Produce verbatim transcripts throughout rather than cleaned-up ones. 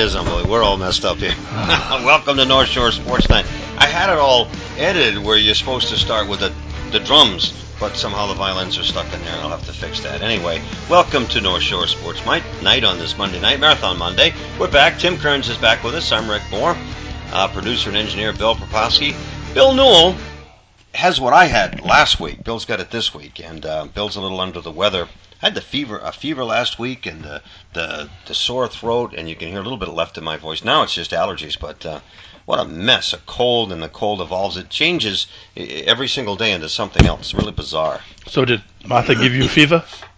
is unbelievable. We're all messed up here. Welcome to North Shore Sports Night. I had it all edited where you're supposed to start with the, the drums, but somehow the violins are stuck in there, and I'll have to fix that. Anyway, welcome to North Shore Sports Night on this Monday night, Marathon Monday. We're back. Tim Kearns is back with us. I'm Rick Moore. Uh, producer and engineer Bill Proposky. Bill Newell has what I had last week. Bill's got it this week, and uh, Bill's a little under the weather. I had the fever, a fever last week, and the, the the sore throat, and you can hear a little bit left in my voice. Now it's just allergies, but uh, what a mess. A cold, and the cold evolves. It changes every single day into something else. It's really bizarre. So did Martha give you fever?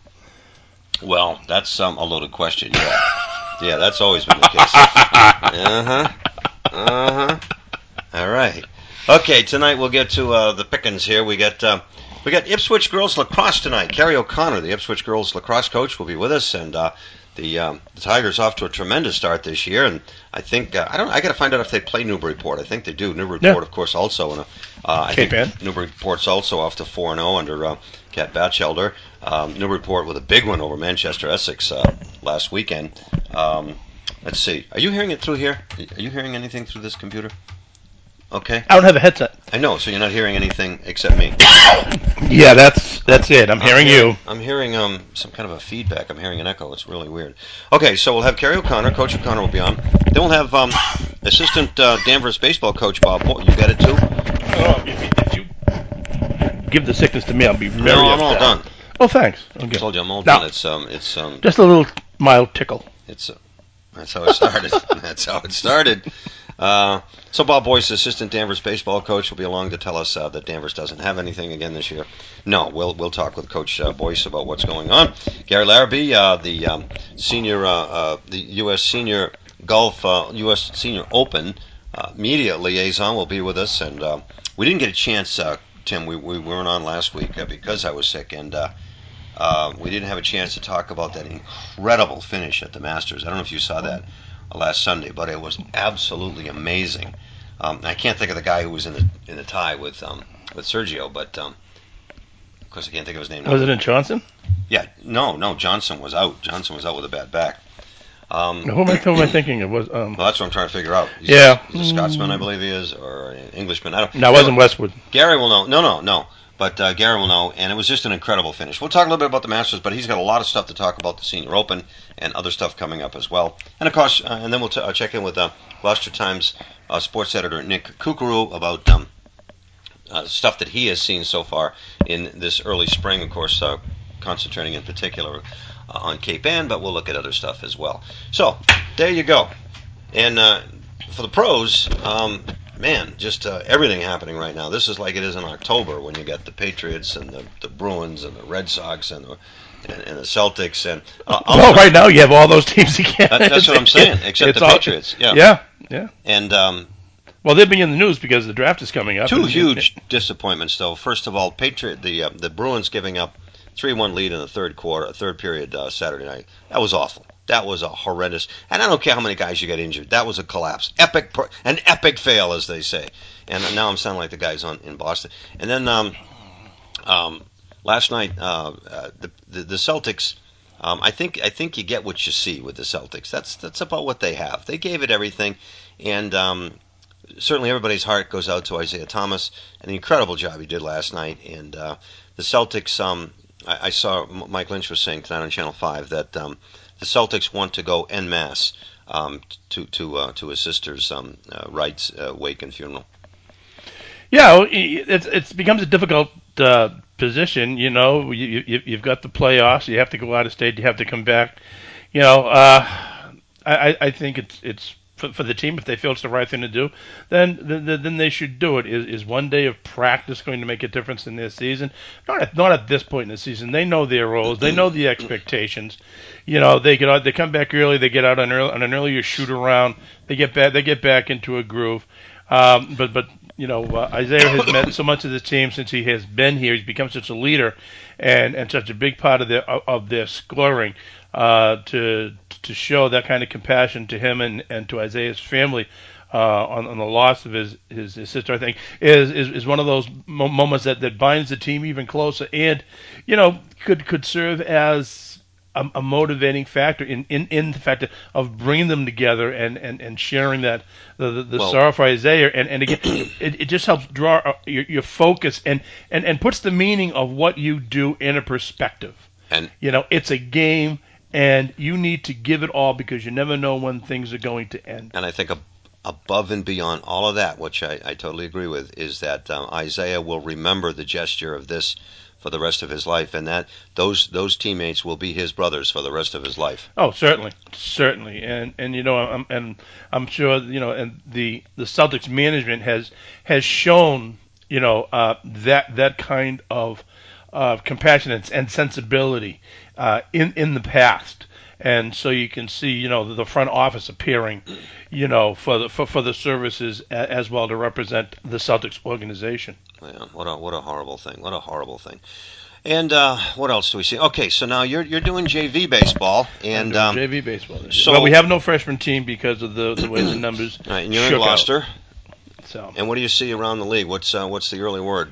Well, that's um, a loaded question, yeah. Yeah, that's always been the case. Uh-huh. Uh-huh. All right. Okay, tonight we'll get to uh, the pickings here. We got uh, we got Ipswich girls lacrosse tonight. Carrie O'Connor, the Ipswich girls lacrosse coach, will be with us, and uh, the um, the Tigers off to a tremendous start this year. And I think uh, I don't. I got to find out if they play Newburyport. I think they do. Newburyport, yeah. of course, also. In a, uh, I Cape think Ann. Newburyport's also off to four and zero under uh, Kat Batchelder. Um, Newburyport with a big one over Manchester Essex uh, last weekend. Um, let's see. Are you hearing it through here? Are you hearing anything through this computer? Okay. I don't have a headset. I know, so you're not hearing anything except me. Yeah, that's that's it. I'm, I'm hearing, hearing you. I'm hearing um some kind of a feedback. I'm hearing an echo. It's really weird. Okay, so we'll have Carrie O'Connor. Coach O'Connor will be on. Then we'll have um, assistant uh, Danvers baseball coach Bob. You got it too? Oh, if you, if you give the sickness to me, I'll be very No, I'm upset. all done. Oh, thanks. Okay. I told you I'm all now, done. It's um, it's um, just a little mild tickle. It's uh, that's how it started. That's how it started. Uh, so Bob Boyce, assistant Danvers baseball coach, will be along to tell us uh, that Danvers doesn't have anything again this year. No, we'll we'll talk with Coach uh, Boyce about what's going on. Gary Larrabee, uh, the um, senior, uh, uh, the U S Senior Golf, uh, U S Senior Open uh, media liaison, will be with us, and uh, we didn't get a chance, uh, Tim. We we weren't on last week uh, because I was sick, and uh, uh, we didn't have a chance to talk about that incredible finish at the Masters. I don't know if you saw that last Sunday, but it was absolutely amazing. Um, I can't think of the guy who was in the in the tie with um, with Sergio, but um, of course I can't think of his name now. Was it in Johnson? Yeah, no, no. Johnson was out. Johnson was out with a bad back. Um, who, am I, who am I thinking of? Was um, well, that's what I'm trying to figure out. He's, yeah, he's a Scotsman, I believe he is, or an Englishman. I don't. No, it wasn't Westwood. Gary will know. No, no, no. But uh, Gary will know, and it was just an incredible finish. We'll talk a little bit about the Masters, but he's got a lot of stuff to talk about the Senior Open and other stuff coming up as well. And of course, uh, and then we'll t- uh, check in with uh, Gloucester Times uh, sports editor Nick Kukuru about um, uh, stuff that he has seen so far in this early spring. Of course, uh, concentrating in particular uh, on Cape Ann, but we'll look at other stuff as well. So there you go. And uh, for the pros. Um, Man, just uh, everything happening right now. This is like it is in October when you got the Patriots and the, the Bruins and the Red Sox and the, and, and the Celtics. And uh, well, right now you have all those teams again. That, that's what I'm saying, except the all, Patriots. Yeah, yeah, yeah. And um, well, they'll be in the news because the draft is coming up. Two and, huge and, disappointments, though. First of all, Patriot the uh, the Bruins giving up three one lead in the third quarter, third period uh, Saturday night. That was awful. That was a horrendous, and I don't care how many guys you got injured. That was a collapse, epic, an epic fail, as they say. And now I'm sounding like the guys on in Boston. And then um, um, last night, uh, uh, the, the the Celtics. Um, I think I think you get what you see with the Celtics. That's that's about what they have. They gave it everything, and um, certainly everybody's heart goes out to Isaiah Thomas and the incredible job he did last night. And uh, the Celtics. Um, I, I saw Mike Lynch was saying tonight on Channel Five that. Um, The Celtics want to go en masse um, to to uh, to his sister's um, uh, rites, uh, wake, and funeral. Yeah, it it becomes a difficult uh, position. You know, you, you you've got the playoffs. You have to go out of state. You have to come back. You know, uh, I I think it's it's for, for the team, if they feel it's the right thing to do, then then, then they should do it. Is, is one day of practice going to make a difference in their season? Not at, not at this point in the season. They know their roles. They know the expectations. You know, they get out, they come back early. They get out on, early, on an earlier shoot around. They get back. They get back into a groove. Um, but but you know, uh, Isaiah has met so much of the team since he has been here. He's become such a leader and, and such a big part of their of their scoring. Uh, to to show that kind of compassion to him and, and to Isaiah's family uh, on, on the loss of his, his, his sister, I think, is, is, is one of those mo- moments that, that binds the team even closer and, you know, could could serve as a, a motivating factor in, in, in the fact of bringing them together and, and, and sharing that the the, the Well, sorrow for Isaiah. And, and again, it, it just helps draw uh, your, your focus and, and, and puts the meaning of what you do in a perspective. And you know, it's a game, and you need to give it all because you never know when things are going to end. and I think ab- above and beyond all of that, which I, I totally agree with, is that um, Isaiah will remember the gesture of this for the rest of his life, and that those those teammates will be his brothers for the rest of his life. Oh, certainly, certainly, and and you know, I'm and I'm sure you know, and the the Celtics management has has shown you know uh, that that kind of uh, compassion and, and sensibility uh, in in the past. And so you can see, you know, the front office appearing, you know, for the for, for the services a- as well to represent the Celtics organization. Man, what a what a horrible thing! What a horrible thing! And uh, what else do we see? Okay, so now you're you're doing J V baseball, and I'm um, doing J V baseball. This so year. Well, we have no freshman team because of the the way the numbers all right, and you're in shook Gloucester. out. So, And what do you see around the league? What's uh, what's the early word?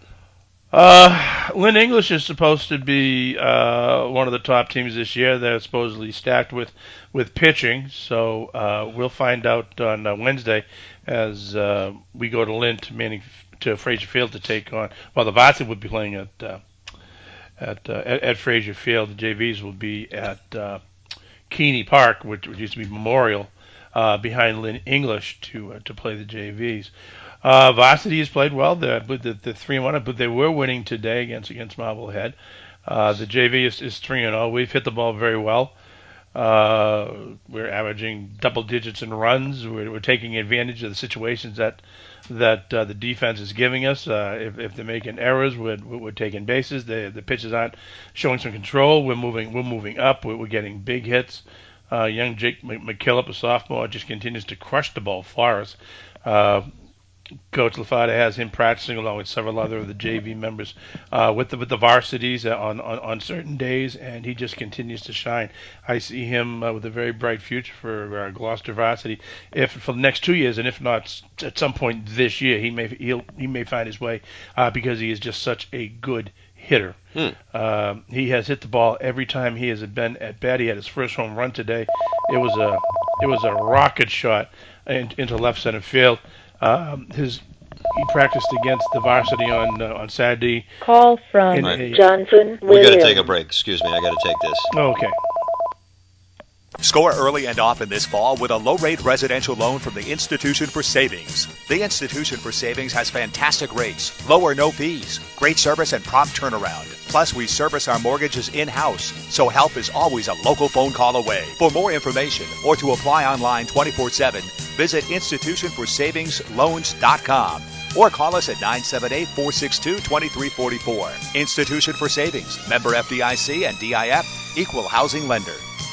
uh, Lynn English is supposed to be uh, one of the top teams this year. They're supposedly stacked with with pitching. So uh, we'll find out on uh, Wednesday as uh, we go to Lynn to Manning to Frazier Field to take on. Well, the varsity would be playing at uh, at, uh, at at Frazier Field. The J Vs will be at uh, Keeney Park, which, which used to be Memorial, uh, behind Lynn English to uh, to play the J Vs. Uh, varsity has played well. They're, but the, the three and one, but they were winning today against against Marblehead. Uh, the J V is, is three and zero. We've hit the ball very well. Uh, we're averaging double digits in runs. We're, we're taking advantage of the situations that that uh, the defense is giving us. Uh, if, if they're making errors, we're, we're taking bases. The the pitches aren't showing some control. We're moving we're moving up. We're, we're getting big hits. Uh, young Jake McKillop, a sophomore, just continues to crush the ball for us. Uh, Coach LaFada has him practicing along with several other of the J V members uh, with the with the varsities on, on, on certain days, and he just continues to shine. I see him uh, with a very bright future for uh, Gloucester varsity, if for the next two years, and if not at some point this year, he may he'll he may find his way uh, because he is just such a good hitter. Hmm. Uh, he has hit the ball every time he has been at bat. He had his first home run today. It was a it was a rocket shot in, into left center field. Um, his he practiced against the varsity on uh, on Saturday. Call from Right. a, Johnson We got to Williams. take a break. Excuse me, I got to take this. Oh, okay. Score early and often this fall with a low-rate residential loan from the Institution for Savings. The Institution for Savings has fantastic rates, low or no fees, great service, and prompt turnaround. Plus, we service our mortgages in-house, so help is always a local phone call away. For more information or to apply online twenty-four seven, visit institution for savings loans dot com or call us at nine seven eight, four six two, two three four four. Institution for Savings, member F D I C and D I F, equal housing lender.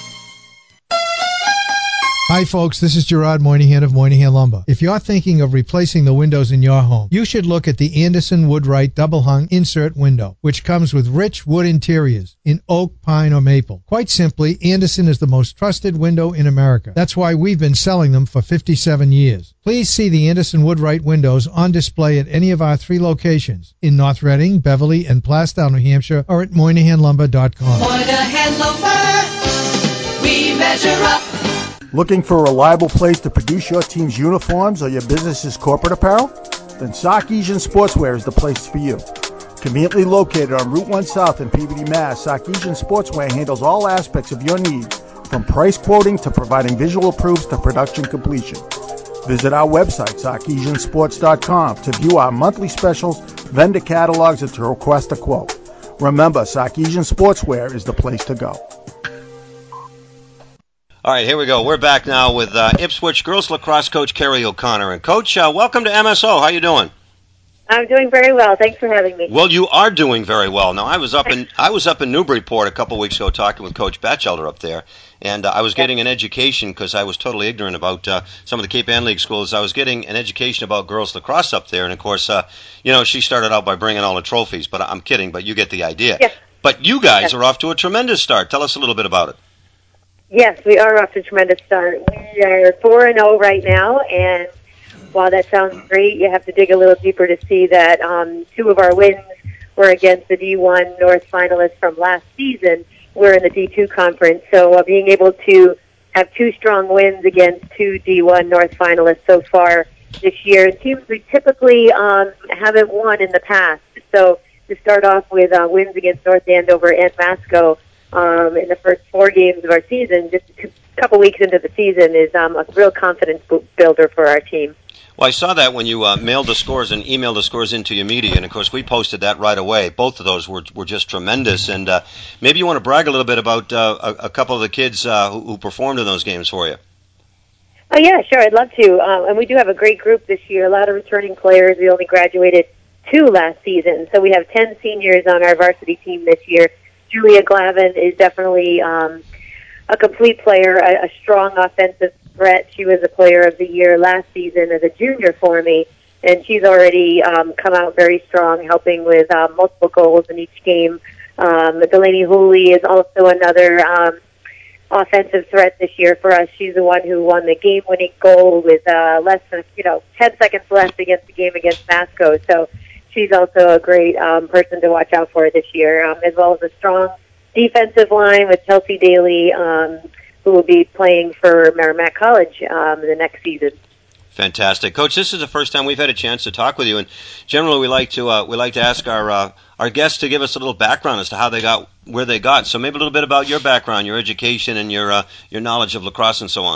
Hi folks, this is Gerard Moynihan of Moynihan Lumber. If you're thinking of replacing the windows in your home, you should look at the Anderson Woodwright Double Hung Insert Window, which comes with rich wood interiors in oak, pine, or maple. Quite simply, Anderson is the most trusted window in America. That's why we've been selling them for fifty-seven years. Please see the Anderson Woodwright windows on display at any of our three locations in North Reading, Beverly, and Plastown, New Hampshire, or at Moynihan Lumber dot com. Moynihan Lumber, we measure up. Looking for a reliable place to produce your team's uniforms or your business's corporate apparel? Then Sarkeesian Sportswear is the place for you. Conveniently located on Route one South in Peabody, Mass., Sarkeesian Sportswear handles all aspects of your needs, from price quoting to providing visual proofs to production completion. Visit our website, sarkeesian sports dot com, to view our monthly specials, vendor catalogs, and to request a quote. Remember, Sarkeesian Sportswear is the place to go. All right, here we go. We're back now with uh, Ipswich girls lacrosse coach Kerry O'Connor. And Coach, uh, welcome to M S O. How you doing? I'm doing very well. Thanks for having me. Well, you are doing very well. Now, I was up in I was up in Newburyport a couple weeks ago talking with Coach Batchelder up there, and uh, I was getting an education because I was totally ignorant about uh, some of the Cape Ann League schools. I was getting an education about girls lacrosse up there, and of course, uh, you know, she started out by bringing all the trophies. But I'm kidding. But you get the idea. Yes. But you guys Yes. are off to a tremendous start. Tell us a little bit about it. Yes, we are off to a tremendous start. We are four and zero right now, and while that sounds great, you have to dig a little deeper to see that um, two of our wins were against the D one North finalists from last season, we're in the D two conference. So uh, being able to have two strong wins against two D one North finalists so far this year, teams we typically um, haven't won in the past. So to start off with uh, wins against North Andover and Masco um, in the first four games of our season, just a couple weeks into the season, is um, a real confidence builder for our team. Well, I saw that when you uh, mailed the scores and emailed the scores into your media, and of course we posted that right away. Both of those were were just tremendous, and uh, maybe you want to brag a little bit about uh, a, a couple of the kids uh, who, who performed in those games for you. Oh yeah, sure, I'd love to. Um, and we do have a great group this year. A lot of returning players. We only graduated two last season, so we have ten seniors on our varsity team this year. Julia Glavin is definitely um, a complete player, a, a strong offensive threat. She was a player of the year last season as a junior for me, and she's already um, come out very strong, helping with uh, multiple goals in each game. Um, Delaney Hooley is also another um, offensive threat this year for us. She's the one who won the game-winning goal with uh, less than, you know, ten seconds left against the game against Masco. So she's also a great um, person to watch out for this year, um, as well as a strong defensive line with Chelsea Daly, um, who will be playing for Merrimack College um, the next season. Fantastic, Coach. This is the first time we've had a chance to talk with you, and generally we like to uh, we like to ask our uh, our guests to give us a little background as to how they got where they got. So maybe a little bit about your background, your education, and your uh, your knowledge of lacrosse and so on.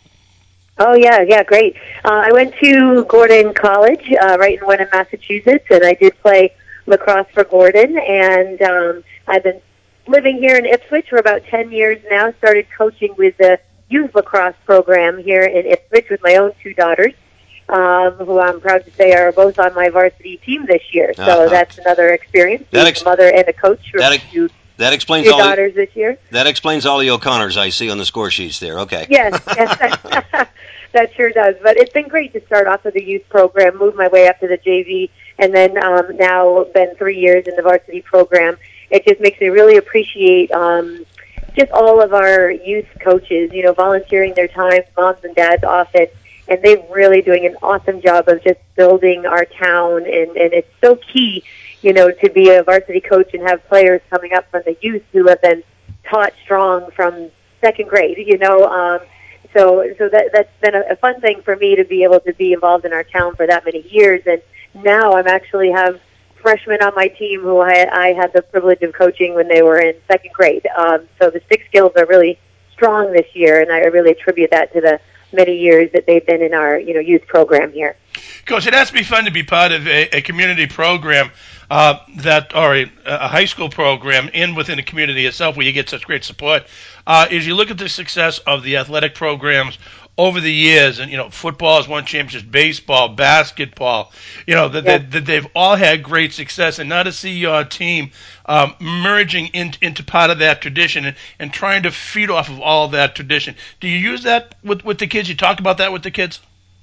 Oh yeah, yeah, great. Uh, I went to Gordon College, uh, right in Wenham, Massachusetts, and I did play lacrosse for Gordon. And um, I've been living here in Ipswich for about ten years now. Started coaching with the youth lacrosse program here in Ipswich with my own two daughters, um, who I'm proud to say are both on my varsity team this year. So uh-huh. That's another experience, being ex- a mother and a coach for that, ex- two, that explains two all daughters the, this year. That explains all the O'Connors I see on the score sheets there. Okay. Yes, yes. That sure does. But it's been great to start off with the youth program, move my way up to the J V, and then um, now been three years in the varsity program. It just makes me really appreciate um, just all of our youth coaches, you know, volunteering their time, moms and dads often, and they're really doing an awesome job of just building our town. And, and it's so key, you know, to be a varsity coach and have players coming up from the youth who have been taught strong from second grade, you know. Um, So, so that that's been a, a fun thing for me to be able to be involved in our town for that many years, and now I'm actually have freshmen on my team who I, I had the privilege of coaching when they were in second grade. Um, so the stick skills are really strong this year, and I really attribute that to the many years that they've been in our you know youth program here. Coach, it has to be fun to be part of a, a community program uh, that, or a, a high school program in within the community itself where you get such great support. Uh, as you look at the success of the athletic programs over the years, and you know, football has won championships, baseball, basketball, you know, that, Yeah. that, that they've all had great success, and now to see your team um, merging in, into part of that tradition and, and trying to feed off of all of that tradition. Do you use that with, with the kids? You talk about that with the kids?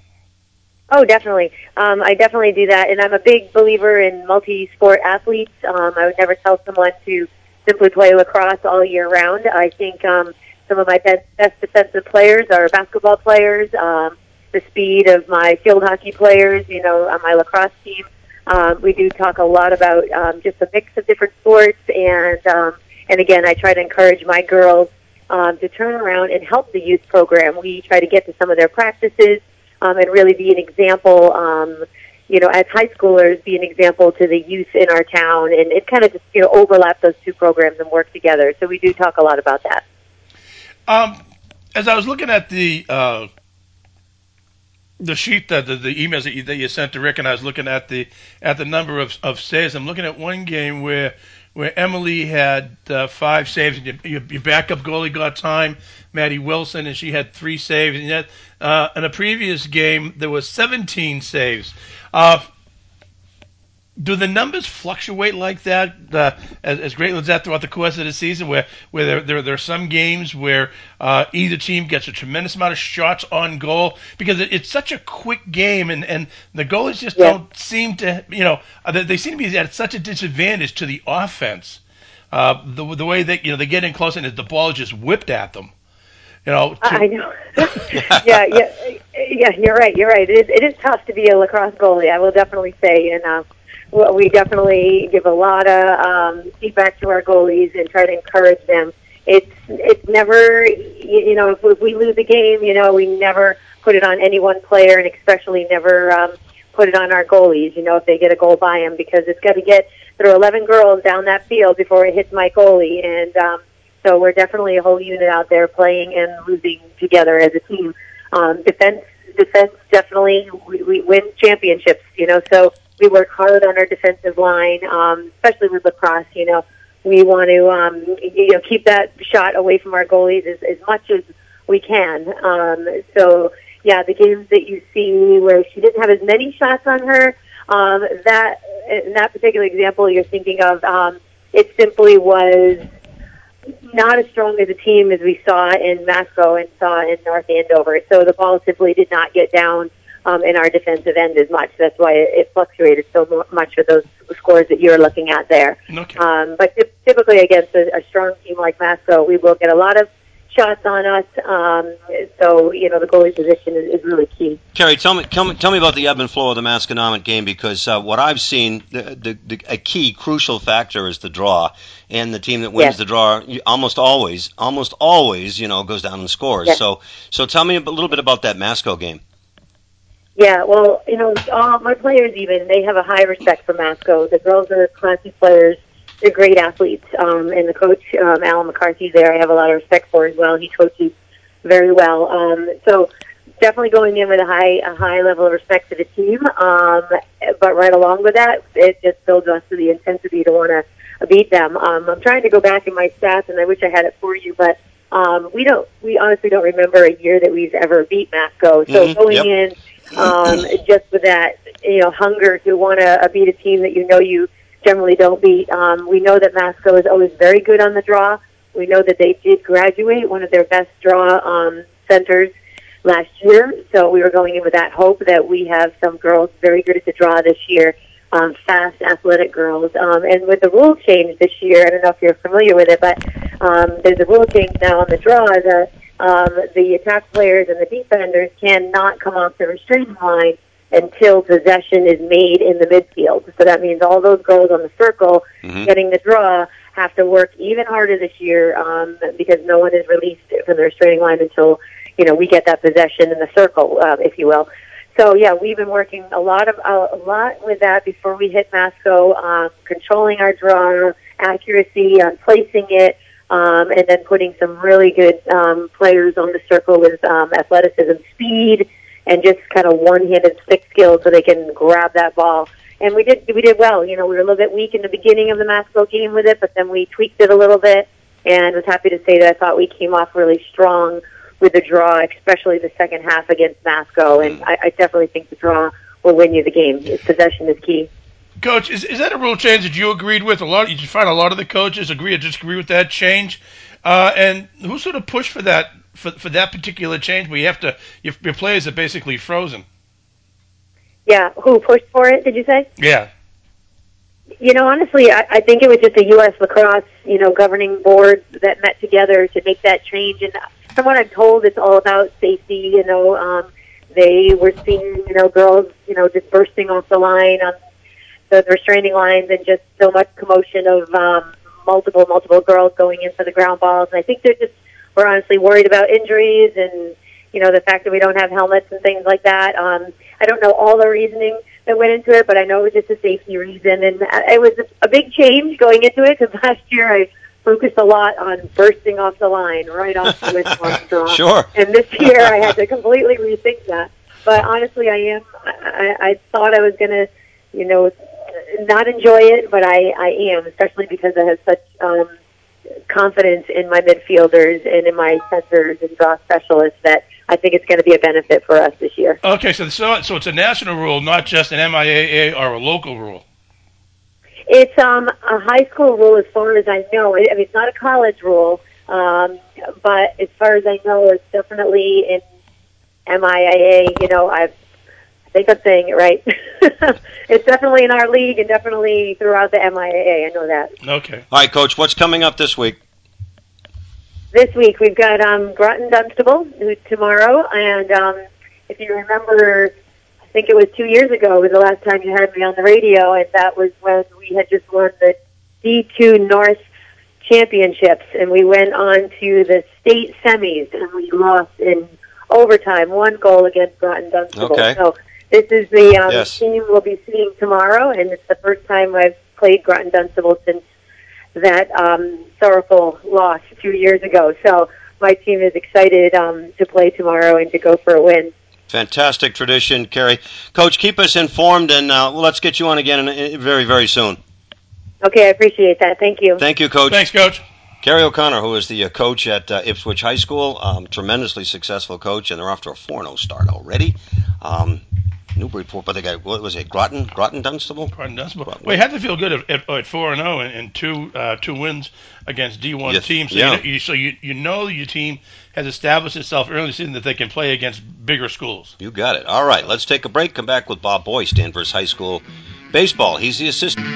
Oh, definitely. Um, I definitely do that, and I'm a big believer in multi-sport athletes. Um, I would never tell someone to simply play lacrosse all year round. I think um, some of my best, best defensive players are basketball players. Um, the speed of my field hockey players, you know, on my lacrosse team. Um, we do talk a lot about um, just a mix of different sports, and um, and again, I try to encourage my girls um, to turn around and help the youth program. We try to get to some of their practices. Um, and really be an example, um, you know, as high schoolers, be an example to the youth in our town, and it kind of just, you know, overlap those two programs and work together. So we do talk a lot about that. Um, as I was looking at the uh, the sheet that the, the emails that you, that you sent to Rick, and I was looking at the at the number of of saves. I'm looking at one game where where Emily had uh, five saves, and your, your backup goalie got time, Maddie Wilson, and she had three saves. And yet, uh, in a previous game, there was seventeen saves. Uh, do the numbers fluctuate like that, uh, as, as greatly as that throughout the course of the season, where where there there, there are some games where uh, either team gets a tremendous amount of shots on goal because it, it's such a quick game, and, and the goalies just Yeah. don't seem to, you know, uh, they, they seem to be at such a disadvantage to the offense. Uh, the the way that you know they get in close and the ball is just whipped at them. You know, to, I know. yeah, yeah, yeah. You're right. You're right. It is. It is tough to be a lacrosse goalie. I will definitely say, and uh, well, we definitely give a lot of um, feedback to our goalies and try to encourage them. It's it's never, you, you know, if, if we lose a game, you know, we never put it on any one player, and especially never um, put it on our goalies, you know, if they get a goal by them, because it's got to get through eleven girls down that field before it hits my goalie. And um, so we're definitely a whole unit out there playing and losing together as a team. Um, defense, defense definitely, we, we win championships, you know, so we work hard on our defensive line, um, especially with lacrosse, you know. We want to, um, you know, keep that shot away from our goalies as, as much as we can. Um, so, yeah, the games that you see where she didn't have as many shots on her, um, that in that particular example you're thinking of, um, it simply was not as strong as a team as we saw in Masco and saw in North Andover. So the ball simply did not get down um, in our defensive end as much. That's why it, it fluctuated so much with those scores that you're looking at there. Okay. Um, but typically against a, a strong team like Masco, we will get a lot of shots on us. Um, so, you know, the goalie position is, is really key. Terry, tell me, tell me, tell me about the ebb and flow of the Masconomet game, because uh, what I've seen, the, the, the a key, crucial factor is the draw, and the team that wins Yes. the draw almost always, almost always, you know, goes down and scores. Yes. So, so tell me a little bit about that Masco game. Yeah, well, you know, all my players even, they have a high respect for Masco. The girls are classy players. They're great athletes. Um, and the coach, um, Alan McCarthy, there, I have a lot of respect for as well. He coaches very well. Um, so definitely going in with a high a high level of respect for the team. Um, but right along with that, it just builds us to the intensity to want to beat them. Um, I'm trying to go back in my stats, and I wish I had it for you, but um, we don't. We honestly don't remember a year that we've ever beat Masco. So Mm-hmm. going Yep. in um, just with that, you know, hunger to want to beat a team that you know you generally don't beat. Um, we know that Masco is always very good on the draw. We know that they did graduate one of their best draw um, centers last year, so we were going in with that hope that we have some girls very good at the draw this year, um, fast, athletic girls. Um, and with the rule change this year, I don't know if you're familiar with it, but um, there's a rule change now on the draw that um, the attack players and the defenders cannot come off the restraining line until possession is made in the midfield. So that means all those girls on the circle Mm-hmm. getting the draw have to work even harder this year um, because no one is released from the restraining line until, you know, we get that possession in the circle, uh, if you will. So yeah, we've been working a lot of uh, a lot with that before we hit Masco, um, controlling our draw, accuracy on placing it, um, and then putting some really good um, players on the circle with um, athleticism, speed, and just kind of one-handed stick skills so they can grab that ball. And we did we did well. You know, we were a little bit weak in the beginning of the Masco game with it, but then we tweaked it a little bit, and was happy to say that I thought we came off really strong with the draw, especially the second half against Masco. And I, I definitely think the draw will win you the game. Possession is key. Coach, is is that a rule change that you agreed with? A lot, you find a lot of the coaches agree or disagree with that change. Uh, and who sort of pushed for that for for that particular change? Where you have to your, your players are basically frozen. Yeah, who pushed for it? Did you say? Yeah. You know, honestly, I, I think it was just a U S lacrosse, you know, governing board that met together to make that change. And from what I'm told, it's all about safety. You know, um, they were seeing, you know, girls, you know, just bursting off the line on the restraining lines, and just so much commotion of um, multiple, multiple girls going in for the ground balls. And I think they're just were honestly worried about injuries and, you know, the fact that we don't have helmets and things like that. Um, I don't know all the reasoning that went into it, but I know it was just a safety reason. And it was a big change going into it, because last year I focused a lot on bursting off the line, right off the wrist draw. Sure. And this year I had to completely rethink that. But honestly, I am, I, I thought I was going to, you know, not enjoy it, but I, I am, especially because I have such um, confidence in my midfielders and in my centers and draw specialists that I think it's going to be a benefit for us this year. Okay, so so so it's a national rule, not just an M I A A or a local rule. It's um, a high school rule as far as I know. I mean, it's not a college rule, um, but as far as I know, it's definitely in M I A A. You know, I've, I think I'm saying it right. It's definitely in our league and definitely throughout the M I A A. I know that. Okay. All right, Coach, what's coming up this week? This week we've got um, Groton Dunstable tomorrow, and um, if you remember, I think it was two years ago was the last time you heard me on the radio, and that was when we had just won the D two North championships, and we went on to the state semis, and we lost in overtime, one goal against Groton Dunstable. Okay. So this is the um, Yes. team we'll be seeing tomorrow, and it's the first time I've played Groton Dunstable since that um, sorrowful loss two years ago. So my team is excited um, to play tomorrow and to go for a win. Fantastic tradition, Carrie. Coach, keep us informed, and uh, well, let's get you on again in, in, very, very soon. Okay, I appreciate that. Thank you. Thank you, Coach. Thanks, Coach. Carrie O'Connor, who is the uh, coach at uh, Ipswich High School, um, tremendously successful coach, and they're off to a four and oh start already. Um, Newburyport, but they got, what was it, Groton, Groton Dunstable? Groton Dunstable. Well, you had to feel good at, at, at four and oh and, and two uh, two wins against D one Yes, teams. So, yeah. you, know, you, so you you know your team has established itself early in the season that they can play against bigger schools. You got it. All right, let's take a break. Come back with Bob Boyce, Danvers High School baseball. He's the assistant.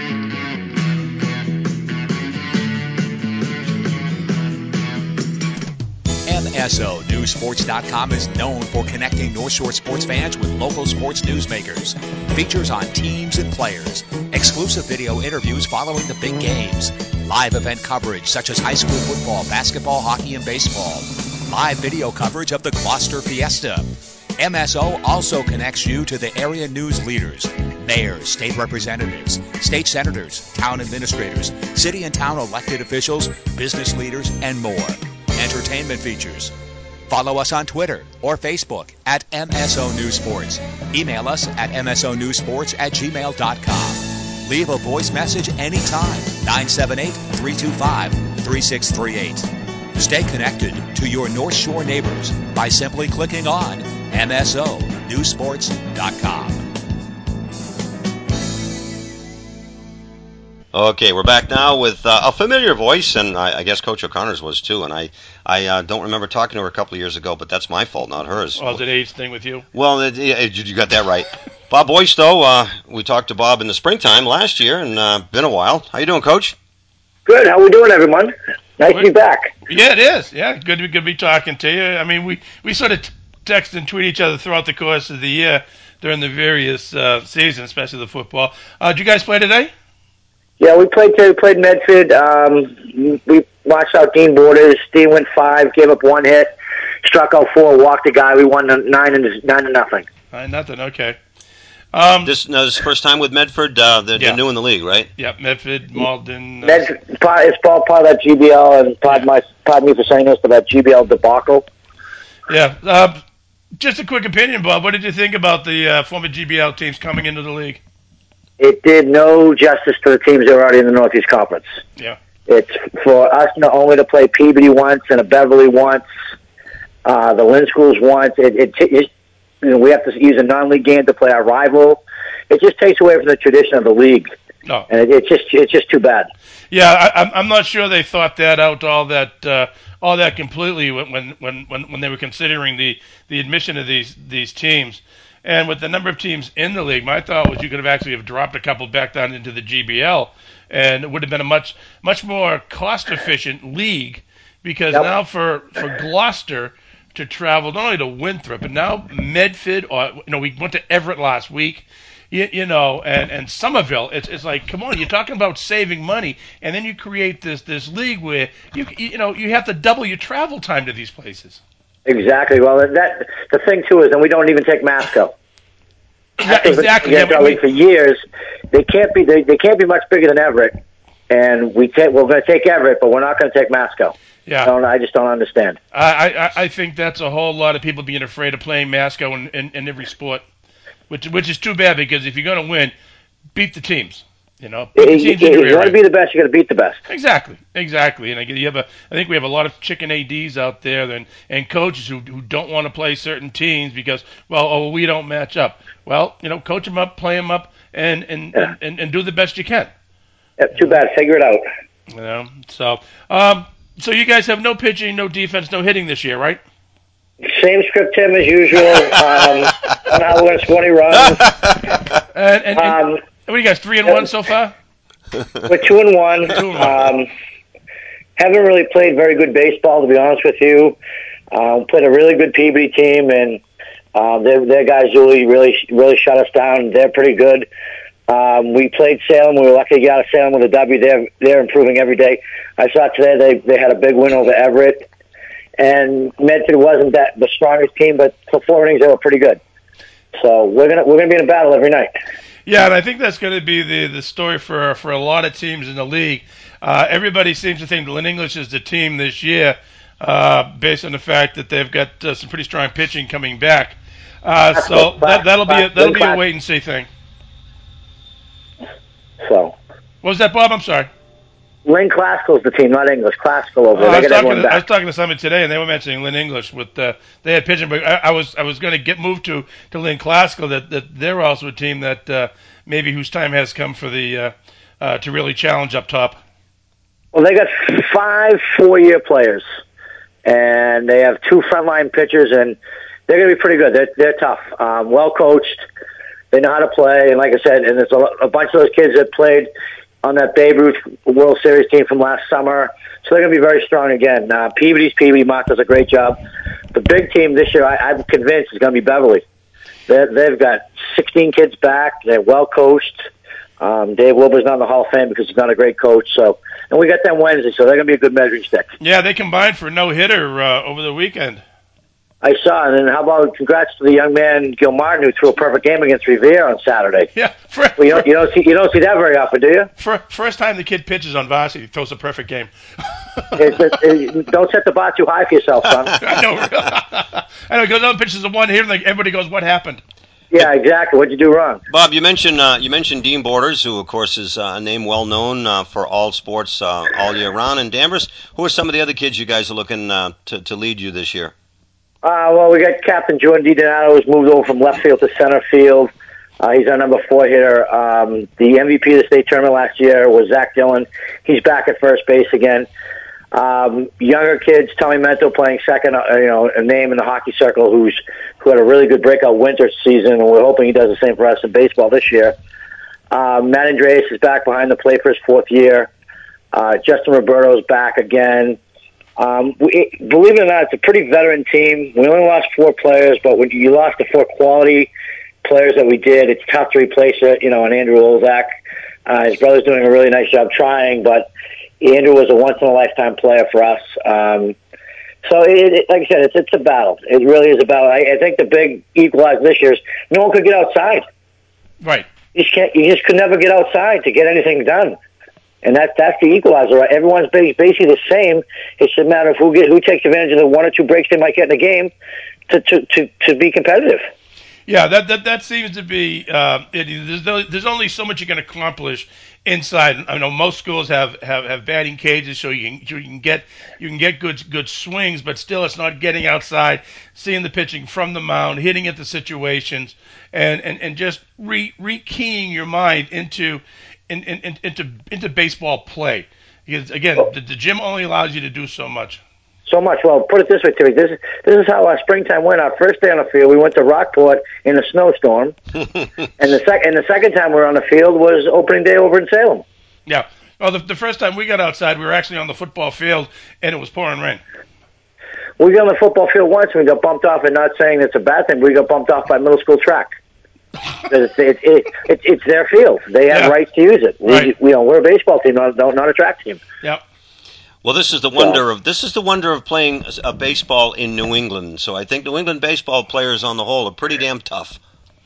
M S O News Sports dot com is known for connecting North Shore sports fans with local sports newsmakers. Features on teams and players, exclusive video interviews following the big games, live event coverage such as high school football, basketball, hockey, and baseball, live video coverage of the Gloucester Fiesta. M S O also connects you to the area news leaders, mayors, state representatives, state senators, town administrators, city and town elected officials, business leaders, and more. Entertainment features. Follow us on Twitter or Facebook at M S O News Sports. Email us at M S O News Sports at gmail dot com. Leave a voice message anytime, nine seven eight, three two five, three six three eight. Stay connected to your North Shore neighbors by simply clicking on M S O News Sports dot com. Okay, we're back now with uh, a familiar voice, and I, I guess Coach O'Connor's was too. And I, I uh, don't remember talking to her a couple of years ago, but that's my fault, not hers. Oh, is it age thing with you? Well, it, it, you got that right. Bob Boyce, though, uh, we talked to Bob in the springtime last year, and uh, been a while. How you doing, Coach? Good. How we doing, everyone? Nice to be back. Yeah, it is. Yeah, good to be, good to be talking to you. I mean, we, we sort of t- text and tweet each other throughout the course of the year during the various uh, seasons, especially the football. Uh, did you guys play today? Yeah, we played today. We played Medford. Um, we watched out Dean Borders. Dean went five, gave up one hit, struck out four, walked a guy. We won nine and nine to nothing. Nine nothing. Okay. Um, This, no, this is the first time with Medford. Uh, they're, Yeah. they're new in the league, right? yeah, Medford, Malden. Uh, Medford, part, it's all part of that G B L, and pardon, my, pardon me for saying this, but that G B L debacle. yeah. Uh, just a quick opinion, Bob. What did you think about the uh, former G B L teams coming into the league? It did no justice to the teams that are already in the Northeast Conference. Yeah. It's for us not only to play Peabody once and a Beverly once, uh, the Lynn schools once. It, it, it you know, we have to use a non-league game to play our rival. It just takes away from the tradition of the league, No. and it, it's just it's just too bad. Yeah, I, I'm I'm not sure they thought that out all that uh, all that completely when when when when they were considering the, the admission of these these teams. And with the number of teams in the league, my thought was you could have actually have dropped a couple back down into the G B L, and it would have been a much much more cost efficient league. Because Yep. now for for Gloucester to travel not only to Winthrop, but now Medford, or you know we went to Everett last week. You, you know, and, and Somerville, it's it's like, come on, you're talking about saving money, and then you create this this league where you you know you have to double your travel time to these places. Exactly. Well, that the thing too is, and we don't even take Masco. Yeah, exactly. Against Yeah, our we- league for years, they can't be they, they can't be much bigger than Everett, and we take we're going to take Everett, but we're not going to take Masco. Yeah, I, don't, I just don't understand. I, I I think that's a whole lot of people being afraid of playing Masco in, in, in every sport, which which is too bad because if you're going to win, beat the teams. You know, beat the If teams you, in your you want area. to be the best, you got to beat the best. Exactly, exactly. And I, you have a, I think we have a lot of chicken A Ds out there and, and coaches who, who don't want to play certain teams because, well, oh, we don't match up. Well, you know, coach them up, play them up, and and, Yeah. and, and do the best you can. Yep, too bad. Figure it out. You know, so um, so you guys have no pitching, no defense, no hitting this year, right? Same script, Tim, as usual. Um, somehow we're going to score any runs. And, and, and Um, what are you guys, three and yeah. one so far? we're two and one. Two and one. Um, haven't really played very good baseball, to be honest with you. Um, played a really good Peabody team, and Um, their, their guys really, really, really shut us down. They're pretty good. Um, we played Salem. We were lucky to get out of Salem with a W. They're they're improving every day. I saw today they they had a big win over Everett, and Medford wasn't that the strongest team, but for four innings they were pretty good. So we're gonna we're gonna be in a battle every night. Yeah, and I think that's going to be the the story for for a lot of teams in the league. Uh, everybody seems to think Lynn English is the team this year, uh, based on the fact that they've got uh, some pretty strong pitching coming back. Uh, so that that'll be a, that'll be a wait and see thing. So, what was that, Bob? I'm sorry. Lynn Classical's the team, not English. Classical over there. Uh, I, was they talking to, back. I was talking to somebody today, and they were mentioning Lynn English. With uh, they had pitching, but I, I was I was going to get moved to, to Lynn Classical. That, that they're also a team that uh, maybe whose time has come for the uh, uh, to really challenge up top. Well, they got five four-year players, and they have two frontline pitchers, and they're going to be pretty good. They're they're tough, um, well coached. They know how to play, and like I said, and there's a, a bunch of those kids that played on that Babe Ruth World Series team from last summer. So they're going to be very strong again. Uh, Peabody's Peabody. Mark does a great job. The big team this year, I, I'm convinced, is going to be Beverly. They're, they've got sixteen kids back. They're well coached. Um, Dave Wilbur's not in the Hall of Fame because he's not a great coach. So, and we got them Wednesday, so they're going to be a good measuring stick. Yeah, they combined for a no-hitter uh, over the weekend. I saw, and then how about congrats to the young man Gil Martin who threw a perfect game against Revere on Saturday. Yeah, for, well, you don't you don't see you don't see that very often, do you? For first time the kid pitches on varsity, throws a perfect game. it, it, it, don't set the bar too high for yourself, son. I know. I know. He goes on pitches the one here, and like everybody goes, "What happened?" Yeah, exactly. What'd you do wrong, Bob? You mentioned uh, you mentioned Dean Borders, who of course is uh, a name well known uh, for all sports uh, all year round. And Danvers, who are some of the other kids you guys are looking uh, to to lead you this year? Uh, well, we got Captain Jordan DiDonato, who's moved over from left field to center field. Uh, he's our number four hitter. Um, the M V P of the state tournament last year was Zach Dillon. He's back at first base again. Um, younger kids, Tommy Mento playing second, uh, you know, a name in the hockey circle who's who had a really good breakout winter season, and we're hoping he does the same for us in baseball this year. Uh, Matt Andreas is back behind the plate for his fourth year. Uh, Justin Roberto's back again. Um, we, believe it or not, it's a pretty veteran team. We only lost four players, but when you lost the four quality players that we did, it's tough to replace it. You know, and Andrew Olzak, uh, his brother's doing a really nice job trying, but Andrew was a once-in-a-lifetime player for us. Um, so, it, it, like I said, it's it's a battle. It really is a battle. I, I think the big equalizer this year is no one could get outside. Right. You just can't. You just could never get outside to get anything done. And that, that's the equalizer, right? Everyone's basically the same. It's a matter of who get, who takes advantage of the one or two breaks they might get in the game to, to, to, to be competitive. Yeah, that that, that seems to be uh, it, there's, no, there's only so much you can accomplish inside. I know most schools have, have, have batting cages, so you can you can get you can get good good swings, but still it's not getting outside, seeing the pitching from the mound, hitting at the situations, and, and, and just re rekeying your mind into in, in, into into baseball play. Because again, the, the gym only allows you to do so much. So much. Well, put it this way, Timmy. This is this is how our springtime went. Our first day on the field, we went to Rockport in a snowstorm, and the second and the second time we were on the field was opening day over in Salem. Yeah. Well, the, the first time we got outside, we were actually on the football field, and it was pouring rain. We got on the football field once, and we got bumped off. And not saying it's a bad thing, we got bumped off by middle school track. it, it, it, it, it's their field. They have Yeah. rights to use it. We, Right. you know, we're a baseball team, not not a track team. Yep. Well, this is the wonder of this is the wonder of playing a baseball in New England. So I think New England baseball players on the whole are pretty damn tough.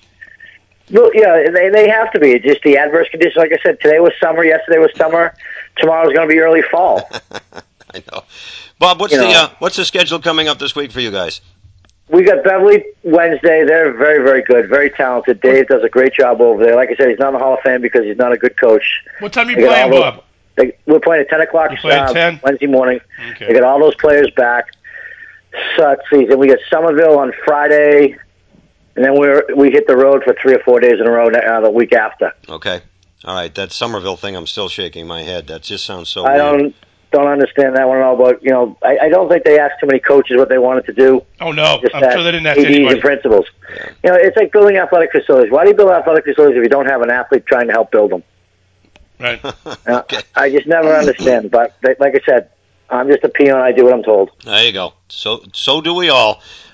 Well, yeah, they they have to be. It's just the adverse conditions. Like I said, today was summer. Yesterday was summer. Tomorrow's going to be early fall. I know. Bob, what's You the know. uh, what's the schedule coming up this week for you guys? We got Beverly Wednesday. They're very, very good, very talented. Dave does a great job over there. Like I said, he's not in the Hall of Fame because he's not a good coach. What time are you They got playing, all those- Bob? They, we're playing at ten o'clock You play at uh, ten? Wednesday morning. Okay. They got all those players back. Such season. We got Somerville on Friday, and then we're we hit the road for three or four days in a row uh, the week after. Okay. All right. That Somerville thing, I'm still shaking my head. That just sounds so I weird. don't don't understand that one at all. But you know, I, I don't think they asked too many coaches what they wanted to do. Oh, no. Just I'm that sure they didn't ask A Ds anybody. and principals. Yeah. You know, it's like building athletic facilities. Why do you build athletic facilities if you don't have an athlete trying to help build them? Right. Uh, Okay. I just never understand. But they, like I said, I'm just a peon. I do what I'm told. There you go. So so do we all.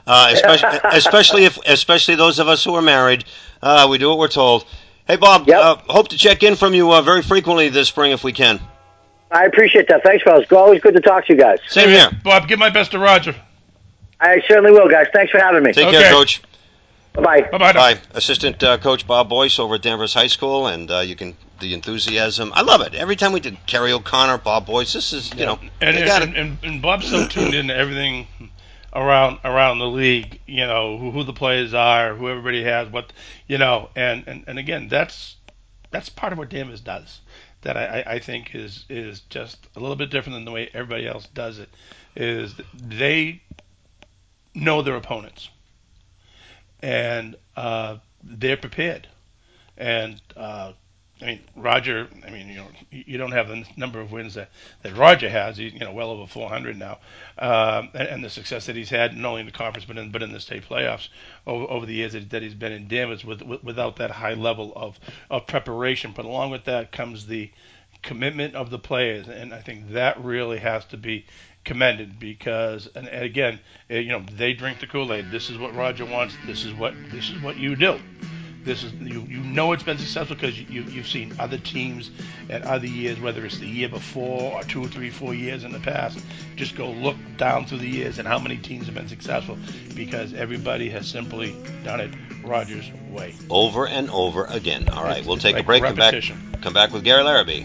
uh, especially especially if especially those of us who are married. Uh, we do what we're told. Hey, Bob, Yep. uh, hope to check in from you uh, very frequently this spring if we can. I appreciate that. Thanks, fellas. Always good to talk to you guys. Same here. Bob, give my best to Roger. I certainly will, guys. Thanks for having me. Take Okay. care, Coach. Bye-bye. Bye-bye. Bye. Assistant uh, Coach Bob Boyce over at Danvers High School, and uh, you can the enthusiasm. I love it. Every time we did Kerry O'Connor, Bob Boyce, this is, you know, And, you and, got and, and, and Bob's so tuned into everything around around the league, you know, who, who the players are, who everybody has, what, you know, and, and, and again, that's that's part of what Danvers does that I, I think is is just a little bit different than the way everybody else does it, is they know their opponents, and uh, they're prepared. And uh, I mean, Roger. I mean, you know, you don't have the number of wins that, that Roger has. He's, you know, well over four hundred now, um, and, and the success that he's had not only in the conference but in but in the state playoffs over, over the years that, that he's been in Danvers with, with, without that high level of, of preparation. But along with that comes the commitment of the players, and I think that really has to be commended because, and again, you know, they drink the Kool-Aid. This is what Roger wants. This is what this is what you do. This is you, you know it's been successful because you, you've seen other teams at other years, whether it's the year before or two or three, four years in the past. Just go look down through the years and how many teams have been successful because everybody has simply done it Rogers' way. over and over again. All right, It's- we'll it's take like a break. Come back, repetition. come back with Gary Larrabee.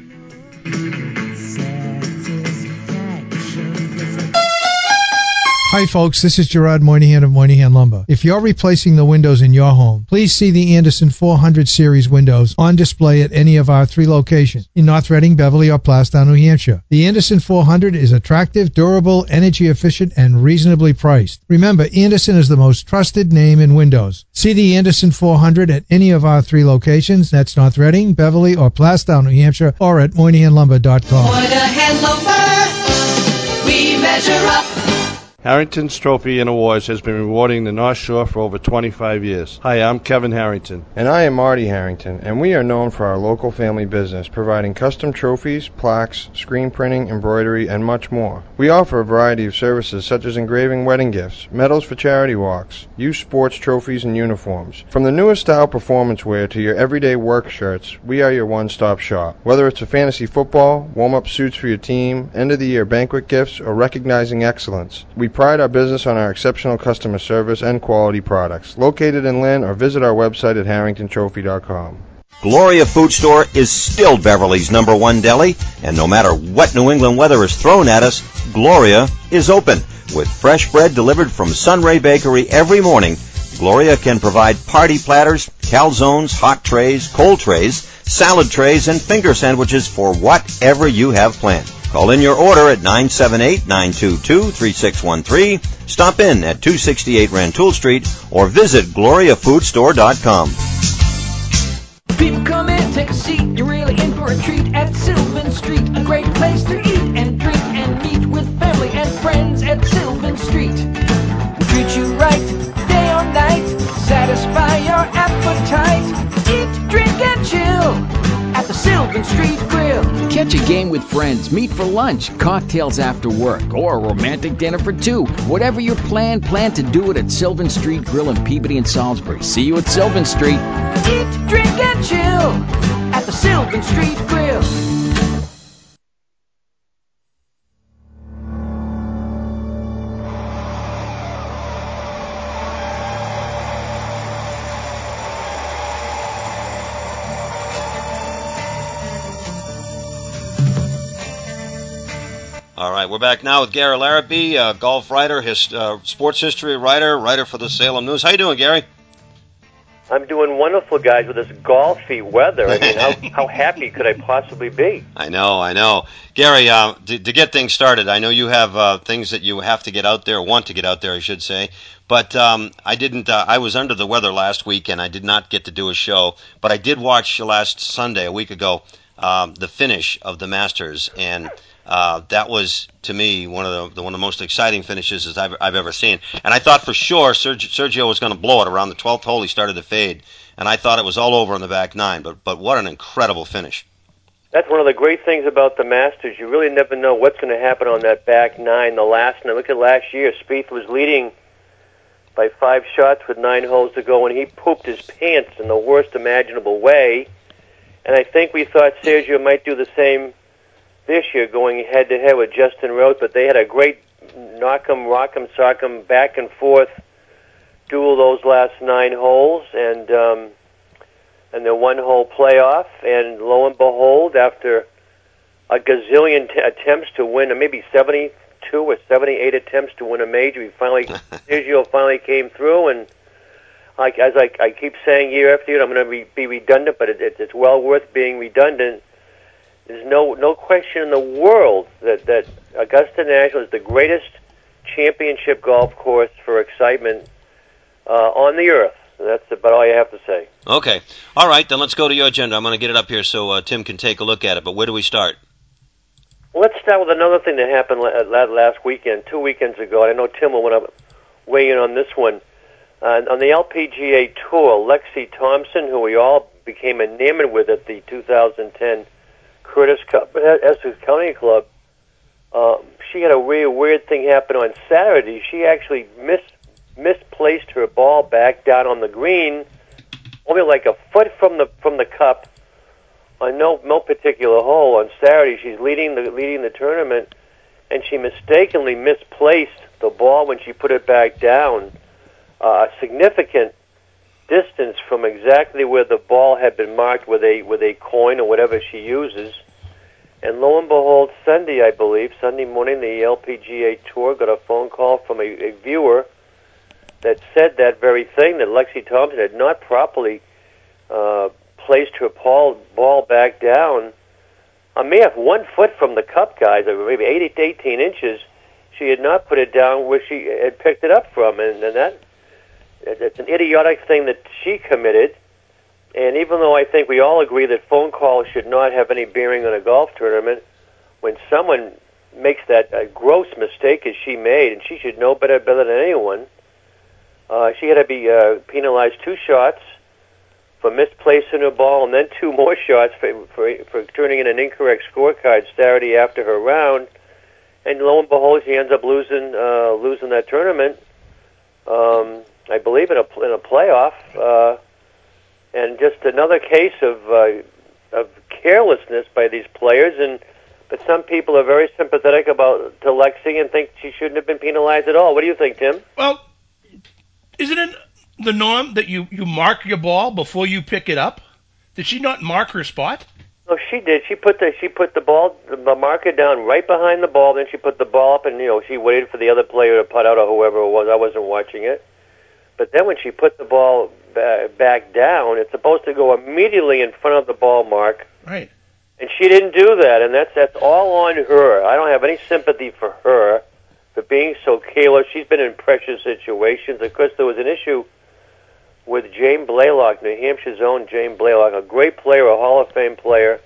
Hi, folks. This is Gerard Moynihan of Moynihan Lumber. If you're replacing the windows in your home, please see the Anderson four hundred series windows on display at any of our three locations in North Reading, Beverly, or Plastown, New Hampshire. The Anderson four hundred is attractive, durable, energy efficient, and reasonably priced. Remember, Anderson is the most trusted name in windows. See the Anderson four hundred at any of our three locations. That's North Reading, Beverly, or Plastown, New Hampshire, or at Moynihan Lumber dot com. Moynihan Lumber, we measure up. Harrington's Trophy and Awards has been rewarding the North Shore for over twenty-five years. Hi, I'm Kevin Harrington. And I am Marty Harrington, and we are known for our local family business, providing custom trophies, plaques, screen printing, embroidery, and much more. We offer a variety of services such as engraving wedding gifts, medals for charity walks, youth sports trophies, and uniforms. From the newest style performance wear to your everyday work shirts, we are your one-stop shop. Whether it's a fantasy football, warm-up suits for your team, end-of-the-year banquet gifts, or recognizing excellence, we pride our business on our exceptional customer service and quality products. Located in Lynn, or visit our website at harrington trophy dot com. Gloria Food Store is still Beverly's number one deli, and no matter what New England weather is thrown at us, Gloria is open. With fresh bread delivered from Sunray Bakery every morning, Gloria can provide party platters, calzones, hot trays, cold trays, salad trays, and finger sandwiches for whatever you have planned. Call in your order at nine seven eight, nine two two, three six one three, stop in at two sixty-eight Rantoul Street, or visit gloria food store dot com. People come in, take a seat, you're really in for a treat at Sylvan Street. A great place to eat and drink and meet with family and friends at Sylvan Street. We'll treat you right, day or night, satisfy your appetite. Eat, drink, and chill at the Sylvan Street Grill. Catch a game with friends, meet for lunch, cocktails after work, or a romantic dinner for two. Whatever your plan, plan to do it at Sylvan Street Grill in Peabody and Salisbury. See you at Sylvan Street. Eat, drink, and chill at the Sylvan Street Grill. All right, we're back now with Gary Larrabee, uh, golf writer, his, uh, sports history writer, writer for the Salem News. How you doing, Gary? I'm doing wonderful, guys, with this golfy weather. I mean, how, how happy could I possibly be? I know, I know. Gary, uh, to, to get things started, I know you have uh, things that you have to get out there, want to get out there, I should say. But um, I didn't. Uh, I was under the weather last week, and I did not get to do a show. But I did watch last Sunday, a week ago, um, the finish of the Masters, and uh, that was, to me, one of the, the one of the most exciting finishes as I've, I've ever seen. And I thought for sure Sergio, Sergio was going to blow it around the twelfth hole. He started to fade, and I thought it was all over on the back nine. But but what an incredible finish! That's one of the great things about the Masters. You really never know what's going to happen on that back nine, the last night. Look at last year. Spieth was leading by five shots with nine holes to go, and he pooped his pants in the worst imaginable way. And I think we thought Sergio might do the same this year, going head-to-head with Justin Rose, but they had a great knock-em, rock-em, sock-em, back-and-forth duel those last nine holes, and um, and the one-hole playoff, and lo and behold, after a gazillion t- attempts to win, or maybe seventy-two or seventy-eight attempts to win a major, he finally, Sergio finally came through, and like as I, I keep saying year after year, I'm going to be, be redundant, but it, it, it's well worth being redundant. There's no no question in the world that, that Augusta National is the greatest championship golf course for excitement uh, on the earth. That's about all I have to say. Okay. All right, then let's go to your agenda. I'm going to get it up here so uh, Tim can take a look at it, but where do we start? Well, let's start with another thing that happened last weekend, two weekends ago. I know Tim will want to weigh in on this one. Uh, on the L P G A Tour, Lexi Thompson, who we all became enamored with at the two thousand ten Curtis Cup at Essex County Club, uh, she had a really weird thing happen on Saturday. She actually mis- misplaced her ball back down on the green, only like a foot from the from the cup, on no no particular hole. On Saturday, she's leading the leading the tournament, and she mistakenly misplaced the ball when she put it back down, uh, a significant distance from exactly where the ball had been marked with a with a coin or whatever she uses. And lo and behold, Sunday, I believe, Sunday morning, the L P G A Tour got a phone call from a, a viewer that said that very thing, that Lexi Thompson had not properly uh, placed her ball, ball back down. I may have one foot from the cup, guys, or maybe eight to eighteen inches. She had not put it down where she had picked it up from, and, and that it's an idiotic thing that she committed. And even though I think we all agree that phone calls should not have any bearing on a golf tournament, when someone makes that uh, gross mistake as she made, and she should know better better than anyone, uh, she had to be uh, penalized two shots for misplacing her ball, and then two more shots for, for for turning in an incorrect scorecard Saturday after her round. And lo and behold, she ends up losing uh, losing that tournament. Um, I believe in a in a playoff. Uh, And just another case of uh, of carelessness by these players, and but some people are very sympathetic about to Lexi and think she shouldn't have been penalized at all. What do you think, Tim? Well, isn't it the norm that you, you mark your ball before you pick it up? Did she not mark her spot? No, she did. She put the she put the ball the marker down right behind the ball. Then she put the ball up, and you know she waited for the other player to putt out or whoever it was. I wasn't watching it, but then when she put the ball back down, it's supposed to go immediately in front of the ball mark. Right. And she didn't do that, and that's that's all on her. I don't have any sympathy for her for being so careless. She's been in pressure situations. Of course, there was an issue with Jane Blaylock, New Hampshire's own Jane Blaylock, a great player, a Hall of Fame player.